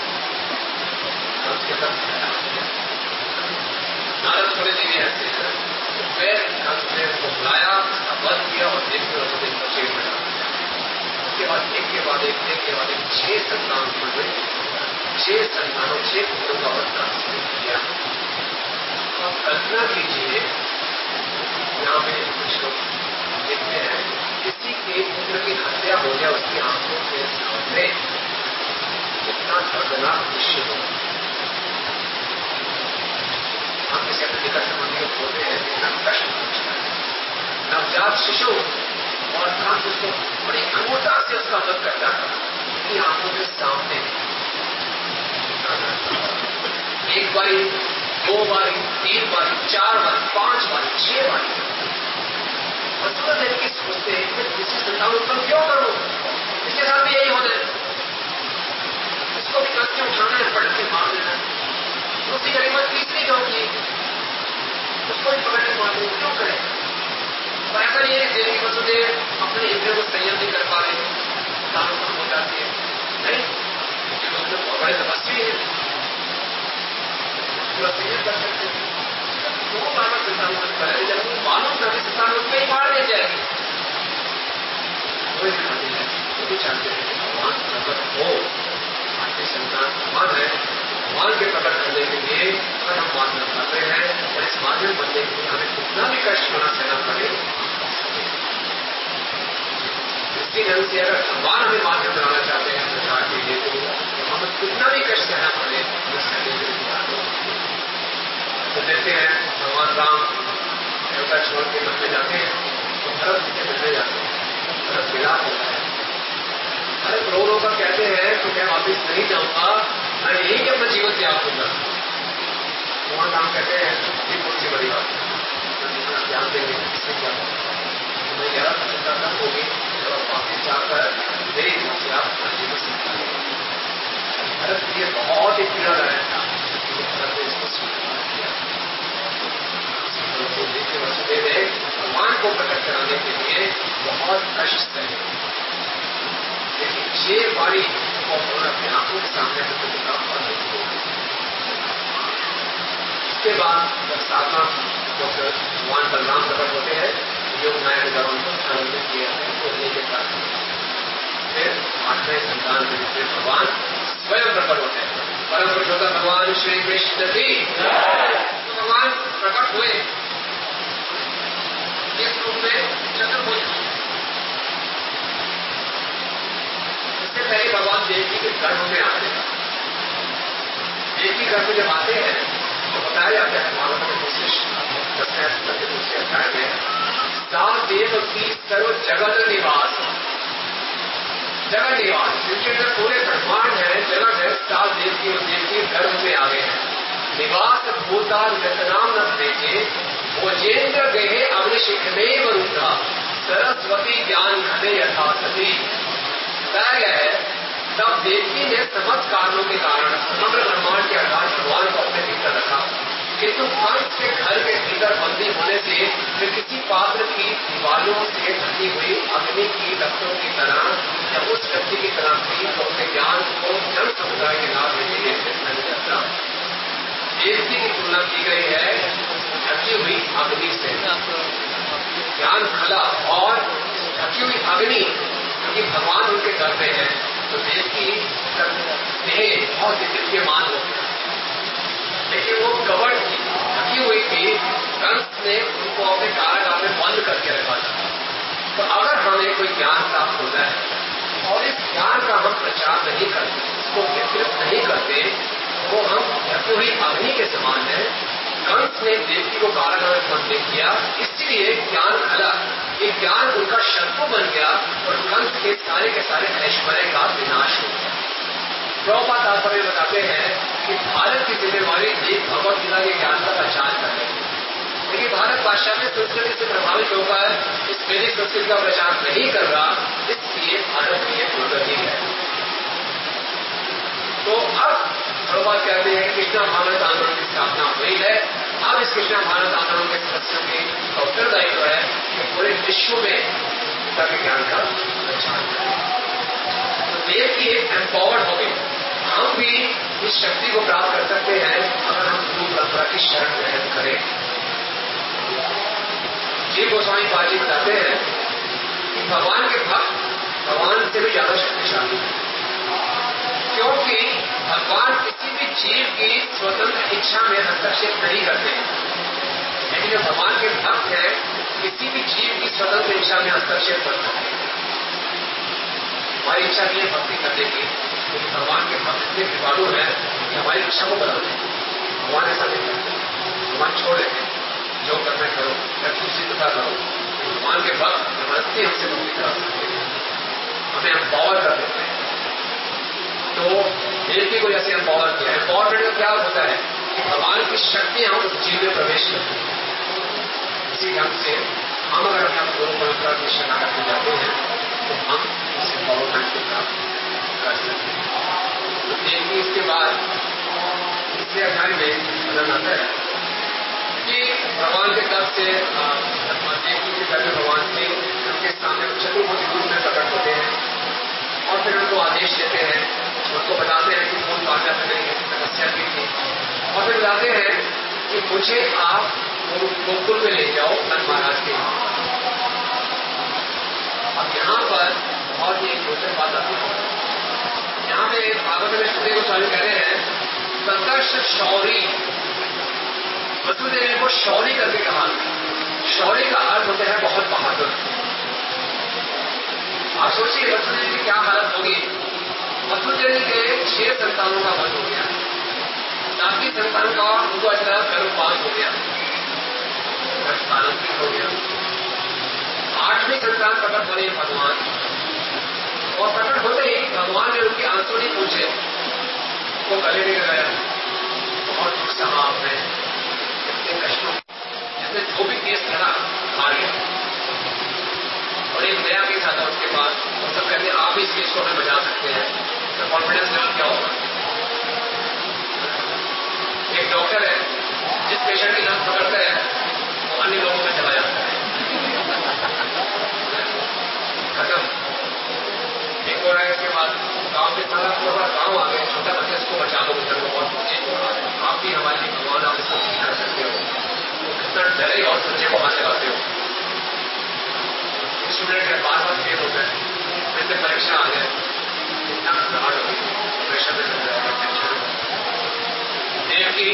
नारद थोड़े दिन ऐसे फिर कंस ने उसको बुलाया, उसका वध किया और देखते उसको जेल में डाला। उसके बाद एक के बाद एक 6 संतान हुए, 6 संतानों 6 पुत्रों का वध कंस ने किया। अब कल्पना कीजिए, यहाँ पे कुछ लोग देखते हैं किसी के पुत्र की हत्या हो जाए उसकी आंखों के सामने, कितना दर्दनाक दृश्य हो। हम किसी अपने निकट संबंधी को बोलते हैं, कितना कष्ट पहुंचता है। नवजात शिशु और कंस उसको बड़ी क्रूरता से उसका वध करता है, उसकी आंखों के सामने। एक बारी, 2 बारी, 3 बारी, 4 बारी, 5 बारी, 6 बारी। वसुधा देवी की सोचते हैं कि किसी संतान उत्पन्न क्यों करो, इसके साथ भी यही होना है, इसको भी कस के उठाना है, पटक के मार देना है। दूसरी गरीबत तीसरी क्यों की, उसको भी पकड़ के मार देना क्यों करें। और ऐसा नहीं है देवी वसुदेव अपने इंद्रियों को संयम नहीं कर पा रहे, संतानों को हो जाती है, नहीं, क्योंकि वो बड़े तपस्वी है, संयम कर सकते हैं। वो बार संतान उत्पन्न करें, जब वो मालूम था कि संतान उत्पन्न ही मार दे जाएगी, वो भी चाहते हैं कि भगवान प्रकट हो, आपके संतान भगवान है, भगवान के प्रकट करने के लिए अगर हम माध्यम करते हैं और इस माध्यम बनने के लिए हमें कितना भी कष्ट होना सहना पड़े, इसकी ढंग से अगर भगवान हमें माध्यम बनाना चाहते हैं प्रचार के लिए तो हमें कितना भी कष्ट सहना पड़े वो सहने के लिए तैयार हो। तो देखते हैं भगवान राम देवता छोड़ के मन में जाते हैं तो भरत से मिलने जाते हैं, भरत विलाप होता है। भरत रो रो कर कहते हैं तो मैं वापिस नहीं जाऊंगा, मैं यही कि अपना जीवन त्याग दूंगा। भगवान राम कहते हैं ये कौन सी बड़ी बात है, ध्यान देंगे इससे क्या मैं 11 चिंता कम होगी जब वापिस जाकर मेरी हिम्मत से आप अपना जीवन सीखा। भरत के लिए बहुत ही पीड़ादायक था, भरत ने इसको स्वीकार किया। वसुदेव ने भगवान को प्रकट कराने के लिए बहुत कष्ट सहे, लेकिन 6 बारी और उन्होंने अपनी आंखों के सामने का फल देखो। इसके बाद जब 7वां भगवान बलराम प्रकट होते हैं, योग नायक गरुण को स्थानांतरित किया है बोलने के कारण, फिर 8वें संतान के रूप में भगवान स्वयं प्रकट होते हैं। परम पुरुषोत्तम भगवान श्री कृष्ण की भगवान प्रकट हुए इस रूप में चतुर्भुज। इससे पहले भगवान देवकी के गर्भ में आते हैं। देवकी गर्भ में जब आते हैं तो बताया जाता है भागवत में दूसरे अध्याय में सा देव की सर्व जगत निवास, जगत निवास जिनके अंदर पूरे ब्रह्मांड है, जगत है, सा देव की गर्भ में आ गए हैं। निवास भूता व्यतनाम न देखे भोजेन्द्र गहे अग्निशिखमेव रुद्रा सरस्वती ज्ञान घटे यथा सती। बताया गया है तब देवकी ने समस्त कारणों के कारण समग्र ब्रह्मांड के आधार भगवान को अपने भीतर रखा, किंतु कंस के घर के भीतर बंदी होने से फिर किसी पात्र की दीवारों से ढकी हुई अग्नि की रक्तों की तरह या उस व्यक्ति की तरह थी तो अपने ज्ञान को जन समुदाय के लाभ लेने के लिए नहीं करता। देवकी की तुलना की गई है ढकी हुई अग्नि से, ज्ञान खला और ढकी हुई अग्नि, क्योंकि भगवान उनके घर में है तो देवकी देह बहुत दिव्यमान हो गया, लेकिन वो कवर्ड थी, ढकी हुई थी। कंस ने उनको अपने कारागार में बंद करके रखा था। तो अगर हमें कोई ज्ञान प्राप्त होता है और इस ज्ञान का हम प्रचार नहीं करते, इसको वितरित नहीं करते, तो हम ढकी हुई अग्नि के समान है। कंस ने देवकी को कारागार में बंद किया, इसलिए ज्ञान खला, ये ज्ञान उनका शत्रु बन गया और कंस के सारे ऐश्वर्य का विनाश हो गया। प्रभुपाद तात्पर्य बताते हैं कि भारत की जिम्मेवारी एक भगवत गीता के ज्ञान का प्रचार करने की, लेकिन भारत पाश्चात्य संस्कृति से प्रभावित होकर इस वैदिक संस्कृति का प्रचार नहीं कर रहा, इसलिए भारत की ये दुर्गति है। तो अब प्रभुपाद कहते हैं कृष्णा भावना आंदोलन की स्थापना हुई है अब इस कृष्ण भारत आंदोलन के सदस्यों की उत्तरदायित्व है कि पूरे विश्व में गीता के ज्ञान का प्रचार करें। तो देव की एक एम्पावर्ड होगी, हम भी इस शक्ति को प्राप्त कर सकते हैं अगर हम गुरु परंपरा की शरण ग्रहण करें। जी गोस्वामी पाजी बताते हैं कि भगवान के भक्त भगवान से भी ज्यादा शक्तिशाली है, क्योंकि भगवान किसी भी जीव की स्वतंत्र इच्छा में हस्तक्षेप नहीं करते, लेकिन जो भगवान के भक्त है किसी भी जीव की स्वतंत्र इच्छा में हस्तक्षेप कर सकते हैं। हमारी इच्छा नहीं है भक्ति करने की, क्योंकि भगवान के भक्त इतने कृपालु है कि हमारी इच्छा को बदल देते। भगवान ऐसा नहीं करते, भगवान छोड़ देते, जो करना करो या दूसरी कथा करो। भगवान के भक्त जबरदस्ती हमसे मुक्ति करा सकते हैं, हमें एम्पावर कर देते हैं। तो देवकी को जैसे एम्पावर किया, एम्पावरमेंट में क्या होता है कि भगवान की शक्तियां उस जीव में प्रवेश करती हैं। इसी ढंग से हम अगर अपना गुरु परंपरा की शरणागत में जाते हैं तो हम इस एम्पावरमेंट को प्राप्त कर सकते हैं। तो देवकी इसके बाद तीसरे अध्याय में वर्णन आता है कि भगवान के तब से देवकी के घर में भगवान के उनके सामने चतुर्भुज रूप में प्रकट होते हैं और फिर उनको आदेश देते हैं, उनको बताते हैं कि कौन बाजा से मेरी कैसी तपस्या की थी, और फिर बताते हैं कि मुझे आप गोकुल में ले जाओ नंद महाराज के। अब यहाँ पर बहुत ही एक रोचक बात आती है। यहाँ पे भागवत में सुखदेव गोस्वामी कह रहे हैं ततश्च शौरी, वसुदेव को शौरी करके कहा। शौरी का अर्थ होता है बहुत बहादुर। आप सोचिए वसुदेव की क्या हालत होगी। वसुदेव के 6 संतानों का वध हो गया, 7वीं संतान का उनको अचानक गर्भपात हो गया, गर्भपात हो गया। 8वीं संतान प्रकट हो रही है भगवान, और प्रकट होते ही भगवान ने उनके आंसू नहीं पूछे, वो गले नहीं लगाया, बहुत दुख सहा आपने, इतने कष्टों जिसने जो भी केस लड़ा हार गया। और एक नया केस आता उसके पास, और सब कहते हैं आप इस केस को हमें बचा सकते हैं, तो कॉन्फिडेंस लेवल क्या होगा। एक डॉक्टर है जिस पेशेंट की नस पकड़ता है वो अन्य लोगों में चला जाता है, खत्म। एक हो रहा है इसके बाद गांव के सारा पूरा गांव आ गए, छोटा बच्चा इसको बचा लो, और आप भी हमारे लिए भगवान, आप इसको ठीक कर सकते हो। तो कितना डरे और सच्चे को हाथ लगाते हो। स्टूडेंट है बार फेल हो गए, फिर से परीक्षा आ गए, इतना घबराहट हो गई, प्रेशर में चल रहा है, टेंशन। देव की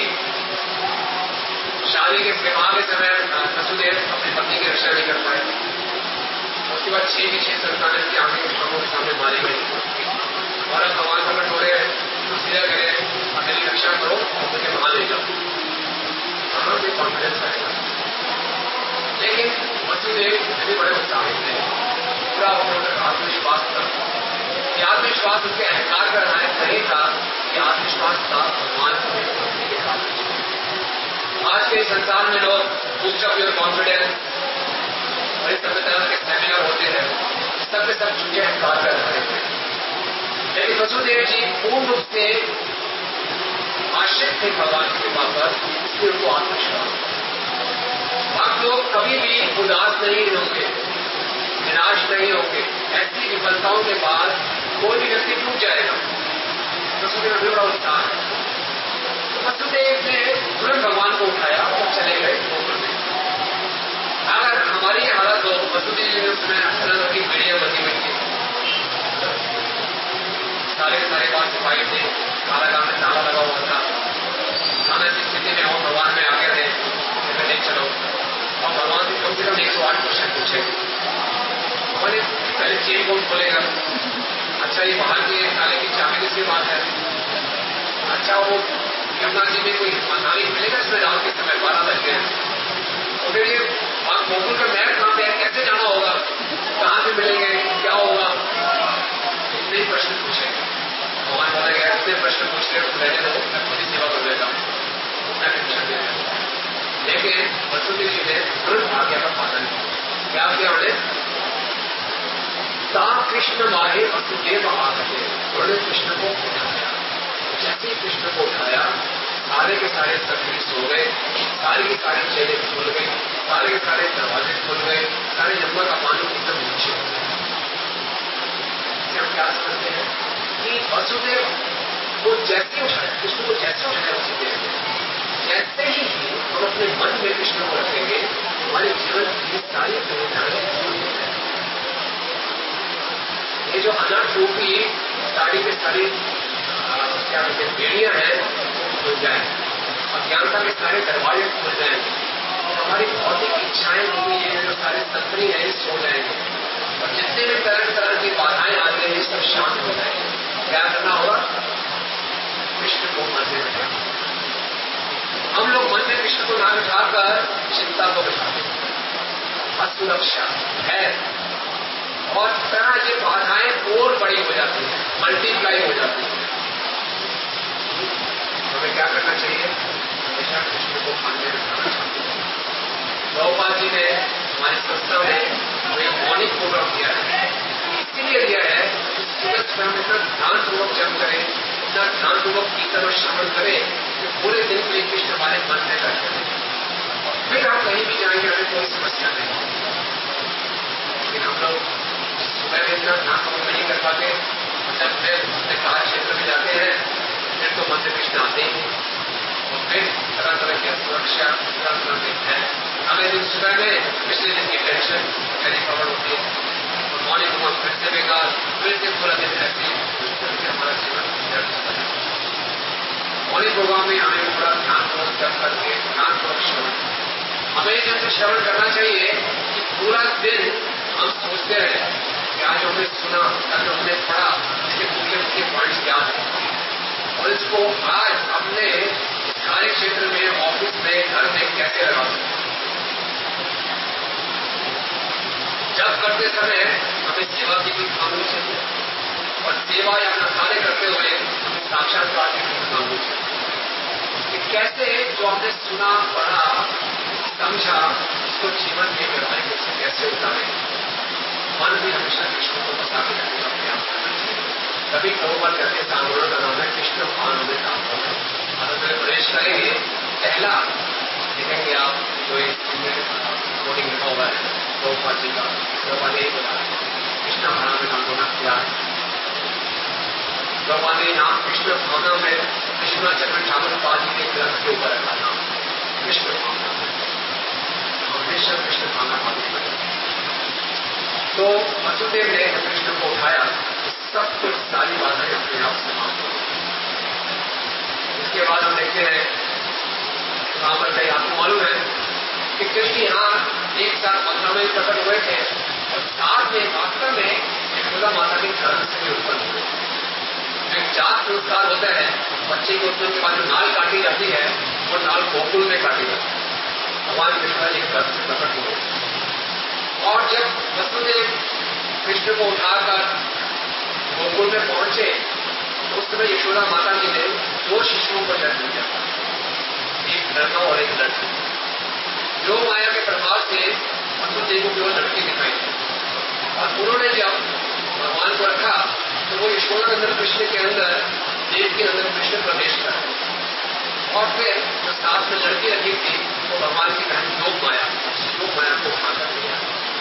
शादी के विवाह के समय वसुदेव अपनी पत्नी की रक्षा नहीं कर पाए। उसके बाद 6 की 6 संतान इसकी आंखों के सामने मारी गई, और अब भगवान प्रकट हो रहे हैं, सीधा करें और मेरी रक्षा करो और मुझे वहां ले जाओ। कहां से कॉन्फिडेंस आएगा। लेकिन वसुदेव भी बड़े उत्साहित थे, पूरा उनका आत्मविश्वास था। ये आत्मविश्वास उसके अहंकार का नहीं था, ये आत्मविश्वास था भगवान के साथ। आज के संसार में लोग बूस्ट अप योर कॉन्फिडेंस और इस तरह के सेमिनार होते हैं, सब के सब झूठे अहंकार कर रहे थे। लेकिन वसुदेव जी पूर्ण रूप से आश्रित थे भगवान की कृपा पर, इसलिए उनको आत्मविश्वास। आप लोग कभी भी उदास नहीं होंगे, निराश नहीं होंगे। ऐसी विफलताओं के बाद कोई भी व्यक्ति टूट जाएगा। वसुदेव भी बड़ा उत्साह है। वसुदेव ने तुरंत भगवान को उठाया और चले गए गोकुल में। अगर हमारी हालत हो, वसुदेव जी ने उसमें अक्सर की मीडिया बनी हुई थी, सारे पास सिपाही थे, कारागार में ताला लगा हुआ था। हम ऐसी स्थिति में और भगवान में आगे थे, नहीं चलो, और भगवान से कम 108 क्वेश्चन पूछे। हमारे पहले चेन कौन खोलेगा, अच्छा ये बाहर की ताले की चाबी किसकी बात है, अच्छा वो यमुना जी में कोई मनाली मिलेगा इसमें रात के समय 12 बज गए, और फिर ये आप गोकुल का मैप कहाँ पे है, कैसे जाना होगा, कहाँ से मिलेंगे, क्या होगा, इतने प्रश्न पूछे। भगवान बोला गया इतने प्रश्न पूछ रहे तो रहने दो, मैं खुद ही सेवा कर देता हूँ, मैं टेंशन दे रहा हूँ। लेकिन वसुदेव जी ने तुरंत आज्ञा का पालन किया। क्या किया उन्होंने, सा कृष्ण मारे वसुदेव आगे, उन्होंने कृष्ण को उठाया। जैसे ही कृष्ण को उठाया सारे के सारे सभी सो गए, सारे के सारे चेहरे खुल गए, सारे के सारे दरवाजे खुल गए, सारे यमुना का पानी एकदम नीचे हो गया। इससे हम क्या समझते हैं कि वसुदेव वो जैसे उठाए, कृष्ण को जैसे उठाए वसुदेव ने, जैसे ही हम अपने मन में कृष्ण को रखेंगे, हमारे जीवन की सारी प्रेरणाएं दूर हो जाएंगी। ये जो अनर्थ रूपी साड़ी के सारी क्या कहते हैं बेड़ियां हैं वो खुल जाए, अज्ञानता के सारे दरवाजे खुल जाएंगे, हमारी भौतिक इच्छाएं रूपी ये जो सारे सत्री हैं ये सो जाएंगे, और जितने भी तरह तरह की बाधाएं आती हैं ये सब शांत हो जाएंगे। क्या करना होगा? कृष्ण को मन में बिठाना। हम लोग मन में कृष्ण को ना बिठाकर चिंता को बिठाते हैं, असुरक्षा है, और तरह की बाधाएं और बड़ी हो जाती है, मल्टीप्लाई हो जाती है। हमें क्या करना चाहिए? हमेशा कृष्ण को मन में बिठाना चाहिए। प्रभुपाद जी ने हमारी संस्था में एक मॉर्निंग प्रोग्राम दिया है, इसीलिए दिया है कि सूरज पर हम इतना ध्यानपूर्वक जप करें, इतना ध्यानपूर्वक कीर्तन और श्रवण करें कि पूरे दिन के लिए कृष्ण हमारे मन में बैठे हैं, फिर हम कहीं भी जाएंगे हमें कोई समस्या नहीं। लेकिन हम लोग सुबह में इतना ध्यानपूर्वक नहीं कर पाते, जब फिर अपने कार्य क्षेत्र में जाते हैं फिर तो मन में कृष्ण आते ही, और फिर तरह तरह की सुरक्षा, तरह तरह के भय, अगले दिन सुबह में पिछले दिन की टेंशन मेरी खबर होती है, और मॉर्निंग में फिर से बेकार, फिर से पूरा दिन ऐसे हमारा जीवन मॉर्निंग प्रोग्राम में हमें पूरा ध्यानपूर्वक जप करके ध्यानपूर्वक श्रवण, हमें जैसे श्रवण करना चाहिए कि पूरा दिन हम सोचते रहे कि आज हमने सुना, आज हमने पढ़ा, इसके मुख्य मुख्य पॉइंट्स क्या हैं, और इसको आज अपने कार्य क्षेत्र में, ऑफिस में, घर में कैसे लगा सकते। जब करते समय हमें सेवा की भी भावना चाहिए, और सेवा या अपना कार्य करते हुए हमें साक्षात्कार की भी भावना चाहिए कि कैसे जो हमने सुना, पढ़ा, समझा, उसको जीवन में व्यवहारिक रूप से कैसे उतारें। मन भी हमेशा कृष्ण को बता के रखने का प्रयास करना चाहिए। कभी प्रभुपाद करके आंदोलन का नाम है कृष्ण भान में काम होगा। आनंद में प्रवेश करेंगे, पहला देखेंगे आप जो कोडिंग लिखा हुआ है प्रभुपाद जी का, प्रभुपाद ने बोला कृष्ण भावना में काम होना क्या है। प्रभुपाद ने नाम कृष्ण भावना में विश्वनाथ ठाकुर पाद जी के ग्रंथ के ऊपर रखा नाम कृष्ण भावना, हमेशा कृष्ण भावना भावना। तो वसुदेव ने कृष्ण को उठाया, सब कुछ सारी बाधाएं अपने आप समाप्त हो। इसके बाद हम देखते हैं वहां पर कहीं आपको मालूम है कि कृष्ण यहाँ एक साथ मथुरा में प्रकट हुए थे, और साथ में वास्तव में यशोदा माता के गर्भ से भी उत्पन्न हुए। एक जात संस्कार होता है, बच्चे के उत्पन्न के बाद जो नाल काटी जाती है वो नाल गोकुल में काटी जाती है, भगवान यशोदा जी गर्भ से प्रकट हुए। और जब वसुदेव कृष्ण को उठाकर गोकुल में पहुंचे तो उस समय यशोदा माता जी ने 2 शिशुओं को जन्म दिया, एक लड़का और एक लड़की। जो माया के प्रभाव से वसुदेव को केवल लड़की दिखाई दी, और उन्होंने जब भगवान को रखा तो वो यशोदा नंदन कृष्ण के अंदर, देव के अंदर कृष्ण प्रवेश कर, और फिर जो साथ में लड़की रखी थी वो भगवान की बहन योग माया को उठाकर लिया,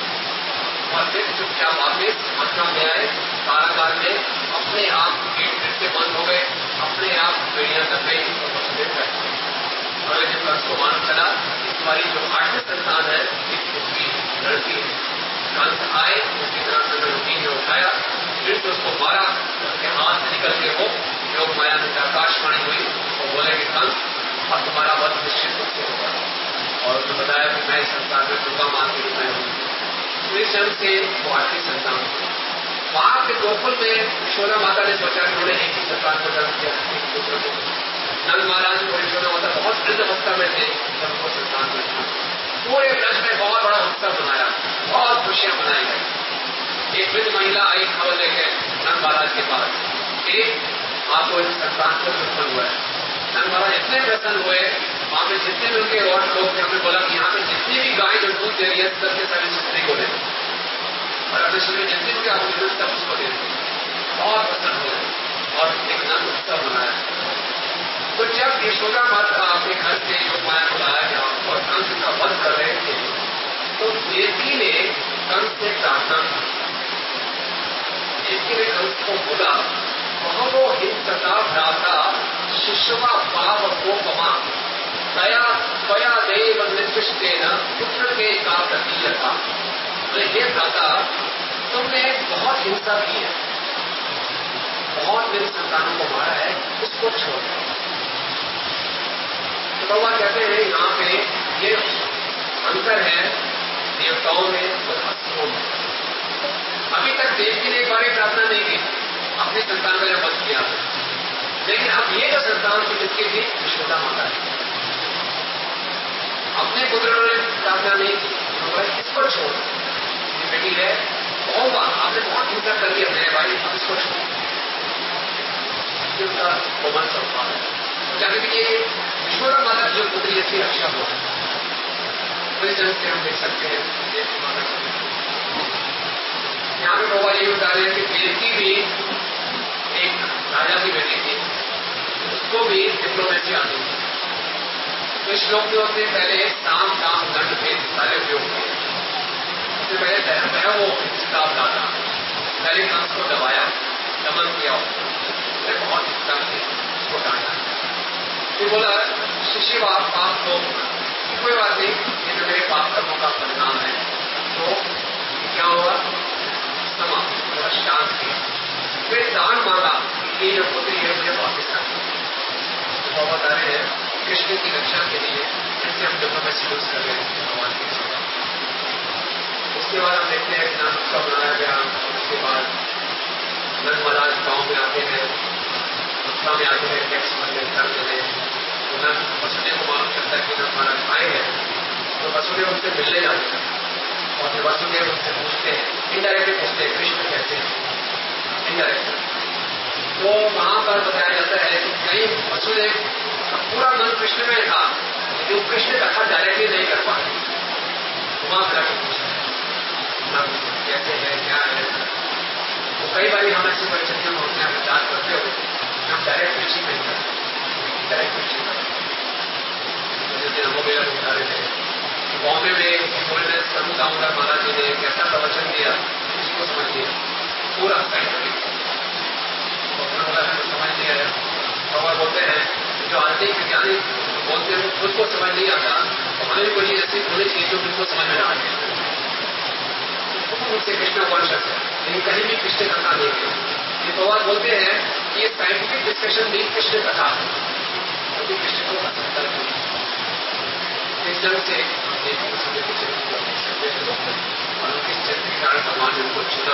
और फिर चुपचाप वापिस मथुरा में आए। कारागार में अपने आप गेट फिर से बंद हो गए, अपने आप बेड़ियां कर गई और वसुदेव बैठ गए। और जब कंस को मालूम चला इस बारी जो 8वीं संतान है उसकी लड़की है, कंस आए, उसकी तरह से लड़की ने उठाया, फिर से उसको मारा, उसके हाथ से निकल के वो योग माया में आकाशवाणी हुई और बोले कि कंस अब तुम्हारा वध निश्चित रूप से होगा, और उसने बताया कि मैं इस संसार में दुर्गा मां के रूप में हूँ। इस जन्म से वो 8वीं संतान। वहां के गोकुल में यशोदा माता ने सोचा कि उन्होंने एक ही संतान को जन्म दिया, एक पुत्र को। नंद महाराज और यशोदा माता बहुत वृद्ध अवस्था में थे जब वो संतान में था। पूरे ब्रज में बहुत बड़ा उत्सव मनाया, बहुत खुशियां मनाई गई। एक वृद्ध महिला आई खबर लेकर नंद महाराज के पास, एक आपको संतान को उत्पन्न हुआ है। नंद महाराज इतने प्रसन्न हुए, वहां पे जितने भी उनके और लोग थे हमने बोला कि यहाँ पे जितनी भी गाय जो दूध दे रही है सबके सारी स्त्री को दे, और अपने शरीर में जितनी भी आपको जरूरत सब उसको दे, बहुत प्रसन्न हुए और एक नंद उत्सव मनाया। तो जब यशोदा माता अपने घर से योग माया को लाया और कंस का वध कर रहे थे, तो देवकी ने कंस से प्रार्थना की। देवकी ने कंस को बोला, बहवो हिंसता भ्राता शिशुवा पाप कोपमा दया त्वया देव निर्दिष्टेन पुत्र के का प्रतीयता। तो ये भ्राता, तुमने बहुत हिंसा की है, बहुत मेरी संतानों को मारा है, उसको छोड़। तो भगवान कहते हैं यहाँ पे ये अंतर है देवताओं में और असुरों में। अभी तक देवकी ने एक बार प्रार्थना नहीं की, अपनी संतान का जब वध किया, लेकिन अब ये जो संतान की जिसकी थी यशोदा माता है, अपने पुत्रों ने प्रार्थना नहीं की, उन्होंने इसको छोड़, ये बेटी है, बहुत बार आपने बहुत हिंसा कर लिया मेरे भाई, अब इसको छोड़। उसका कोमल संवाद है, कहते कि ये यशोदा माता जो पुत्री इसकी रक्षा हो, तो इस ढंग से हम देख सकते हैं। यहाँ पे बाबा ये बता रहे हैं कि देवकी भी एक राजा की बेटी थी, उसको भी डिप्लोमेसी आती थी। तो इस श्लोक में उसने पहले साम दाम दंड के सारे उपयोग किए। उससे पहले वो हिस्सा था, पहले कंस को दबाया, दमन किया, उसने बहुत हिस्सा किया, उसको डांटा। फिर बोला शिशिव आप पाप को कोई बात नहीं, ये तो मेरे पाप कर्मों का परिणाम है। तो क्या हुआ, समा थोड़ा शांत किया, फिर दान मांगा कि ये जो पुत्री है मुझे वापिस कर। तो बाबा बता रहे हैं कृष्ण की रक्षा के लिए जिससे हम डिप्लोमेसी यूज कर रहे हैं भगवान की सेवा। उसके बाद हम देखते हैं कि नाम का बनाया गया। उसके बाद नंद महाराज गाँव में आते हैं, उत्साह में आते हैं, टैक्स मंदिर कर देते हैं। वसुदेव को मालूम चलता है कि नंद महाराज आए हैं, तो वसुदेव उनसे मिलने जाते हैं और फिर वसुदेव उनसे पूछते हैं, इनडायरेक्टली पूछते हैं कृष्ण कैसे हैं, इनडायरेक्टली। तो वहां पर बताया जाता है कि कहीं वसुदेव का पूरा मन कृष्ण में था, लेकिन कृष्ण कथा डायरेक्टली नहीं कर पाते, वहां पर पूछते कैसे है, क्या है। तो कई बार हम ऐसी परिस्थितियों में अपने विचार करते हुए हम डायरेक्ट कृषि नहीं करते, डायरेक्ट कृषि करते। जैसे हम मेरा बता रहे थे बॉम्बे में गोल्डन स्वरूप दामोदर महाराज जी ने एक ऐसा प्रवचन दिया, किसी को समझ लिया पूरा साइंटिफिक, समझ लिया है। और बोलते हैं जो आर्थिक वैज्ञानिक बोलते हैं खुद को समझ नहीं आता, तो हमें भी कोई चीज ऐसी होनी चाहिए जो खुद को समझ में आ जाए। रूप से कृष्ण उपनिषद है, लेकिन कहीं भी कृष्ण कथा नहीं है। ये भगवान बोलते हैं कि ये साइंटिफिक डिस्कशन नहीं कृष्ण कथा है, क्योंकि कृष्ण को असंतर नहीं। इस ढंग से और उनके चरित्र के कारण भगवान ने उनको चुना,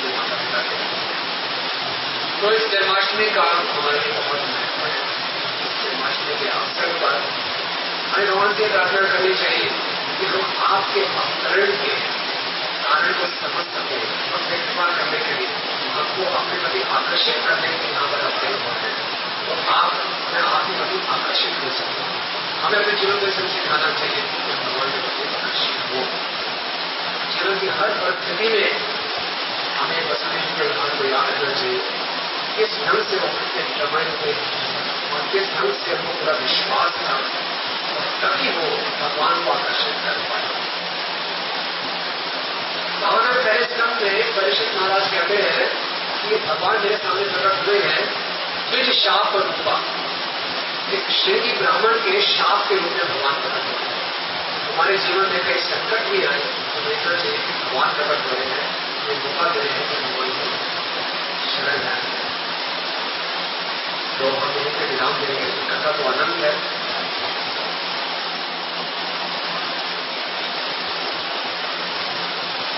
तो इस जन्माष्टमी का हमारे लिए बहुत महत्व है। इस जन्माष्टमी के अवसर पर हमें भगवान से प्रार्थना करनी चाहिए कि हम आपके अवतरण के कारण को समझ सके और व्यक्तवान करने के लिए आपको अपने प्रति आकर्षित करने के यहाँ पर अवसर होते हैं, तो आप हमें आपके प्रति आकर्षित हो सकते हैं। हमें अपने जीवन को इसमें सिखाना चाहिए कि भगवान के प्रति आकर्षित हो। जीवन की हर परिस्थिति में हमें वसुदेव के उदाहरण को याद रखना चाहिए, किस ढंग से वो अपने प्रमाण थे और किस ढंग से उनको पूरा विश्वास था, तभी वो भगवान को आकर्षित कर पाए। भावना में पहले स्तंभ में परीक्षित महाराज कहते हैं कि भगवान मेरे सामने प्रकट हुए हैं द्विज शाप और रूपा, एक श्रेणी ब्राह्मण के शाप के रूप में भगवान प्रकट हुए हैं। हमारे जीवन में कई संकट भी आए तो देखना चाहिए कि भगवान प्रकट हो रहे हैं, ये मौका दे रहे हैं कि भगवान को शरण जाए। तो हम यहीं पे विराम देंगे। कथा तो अनंत है।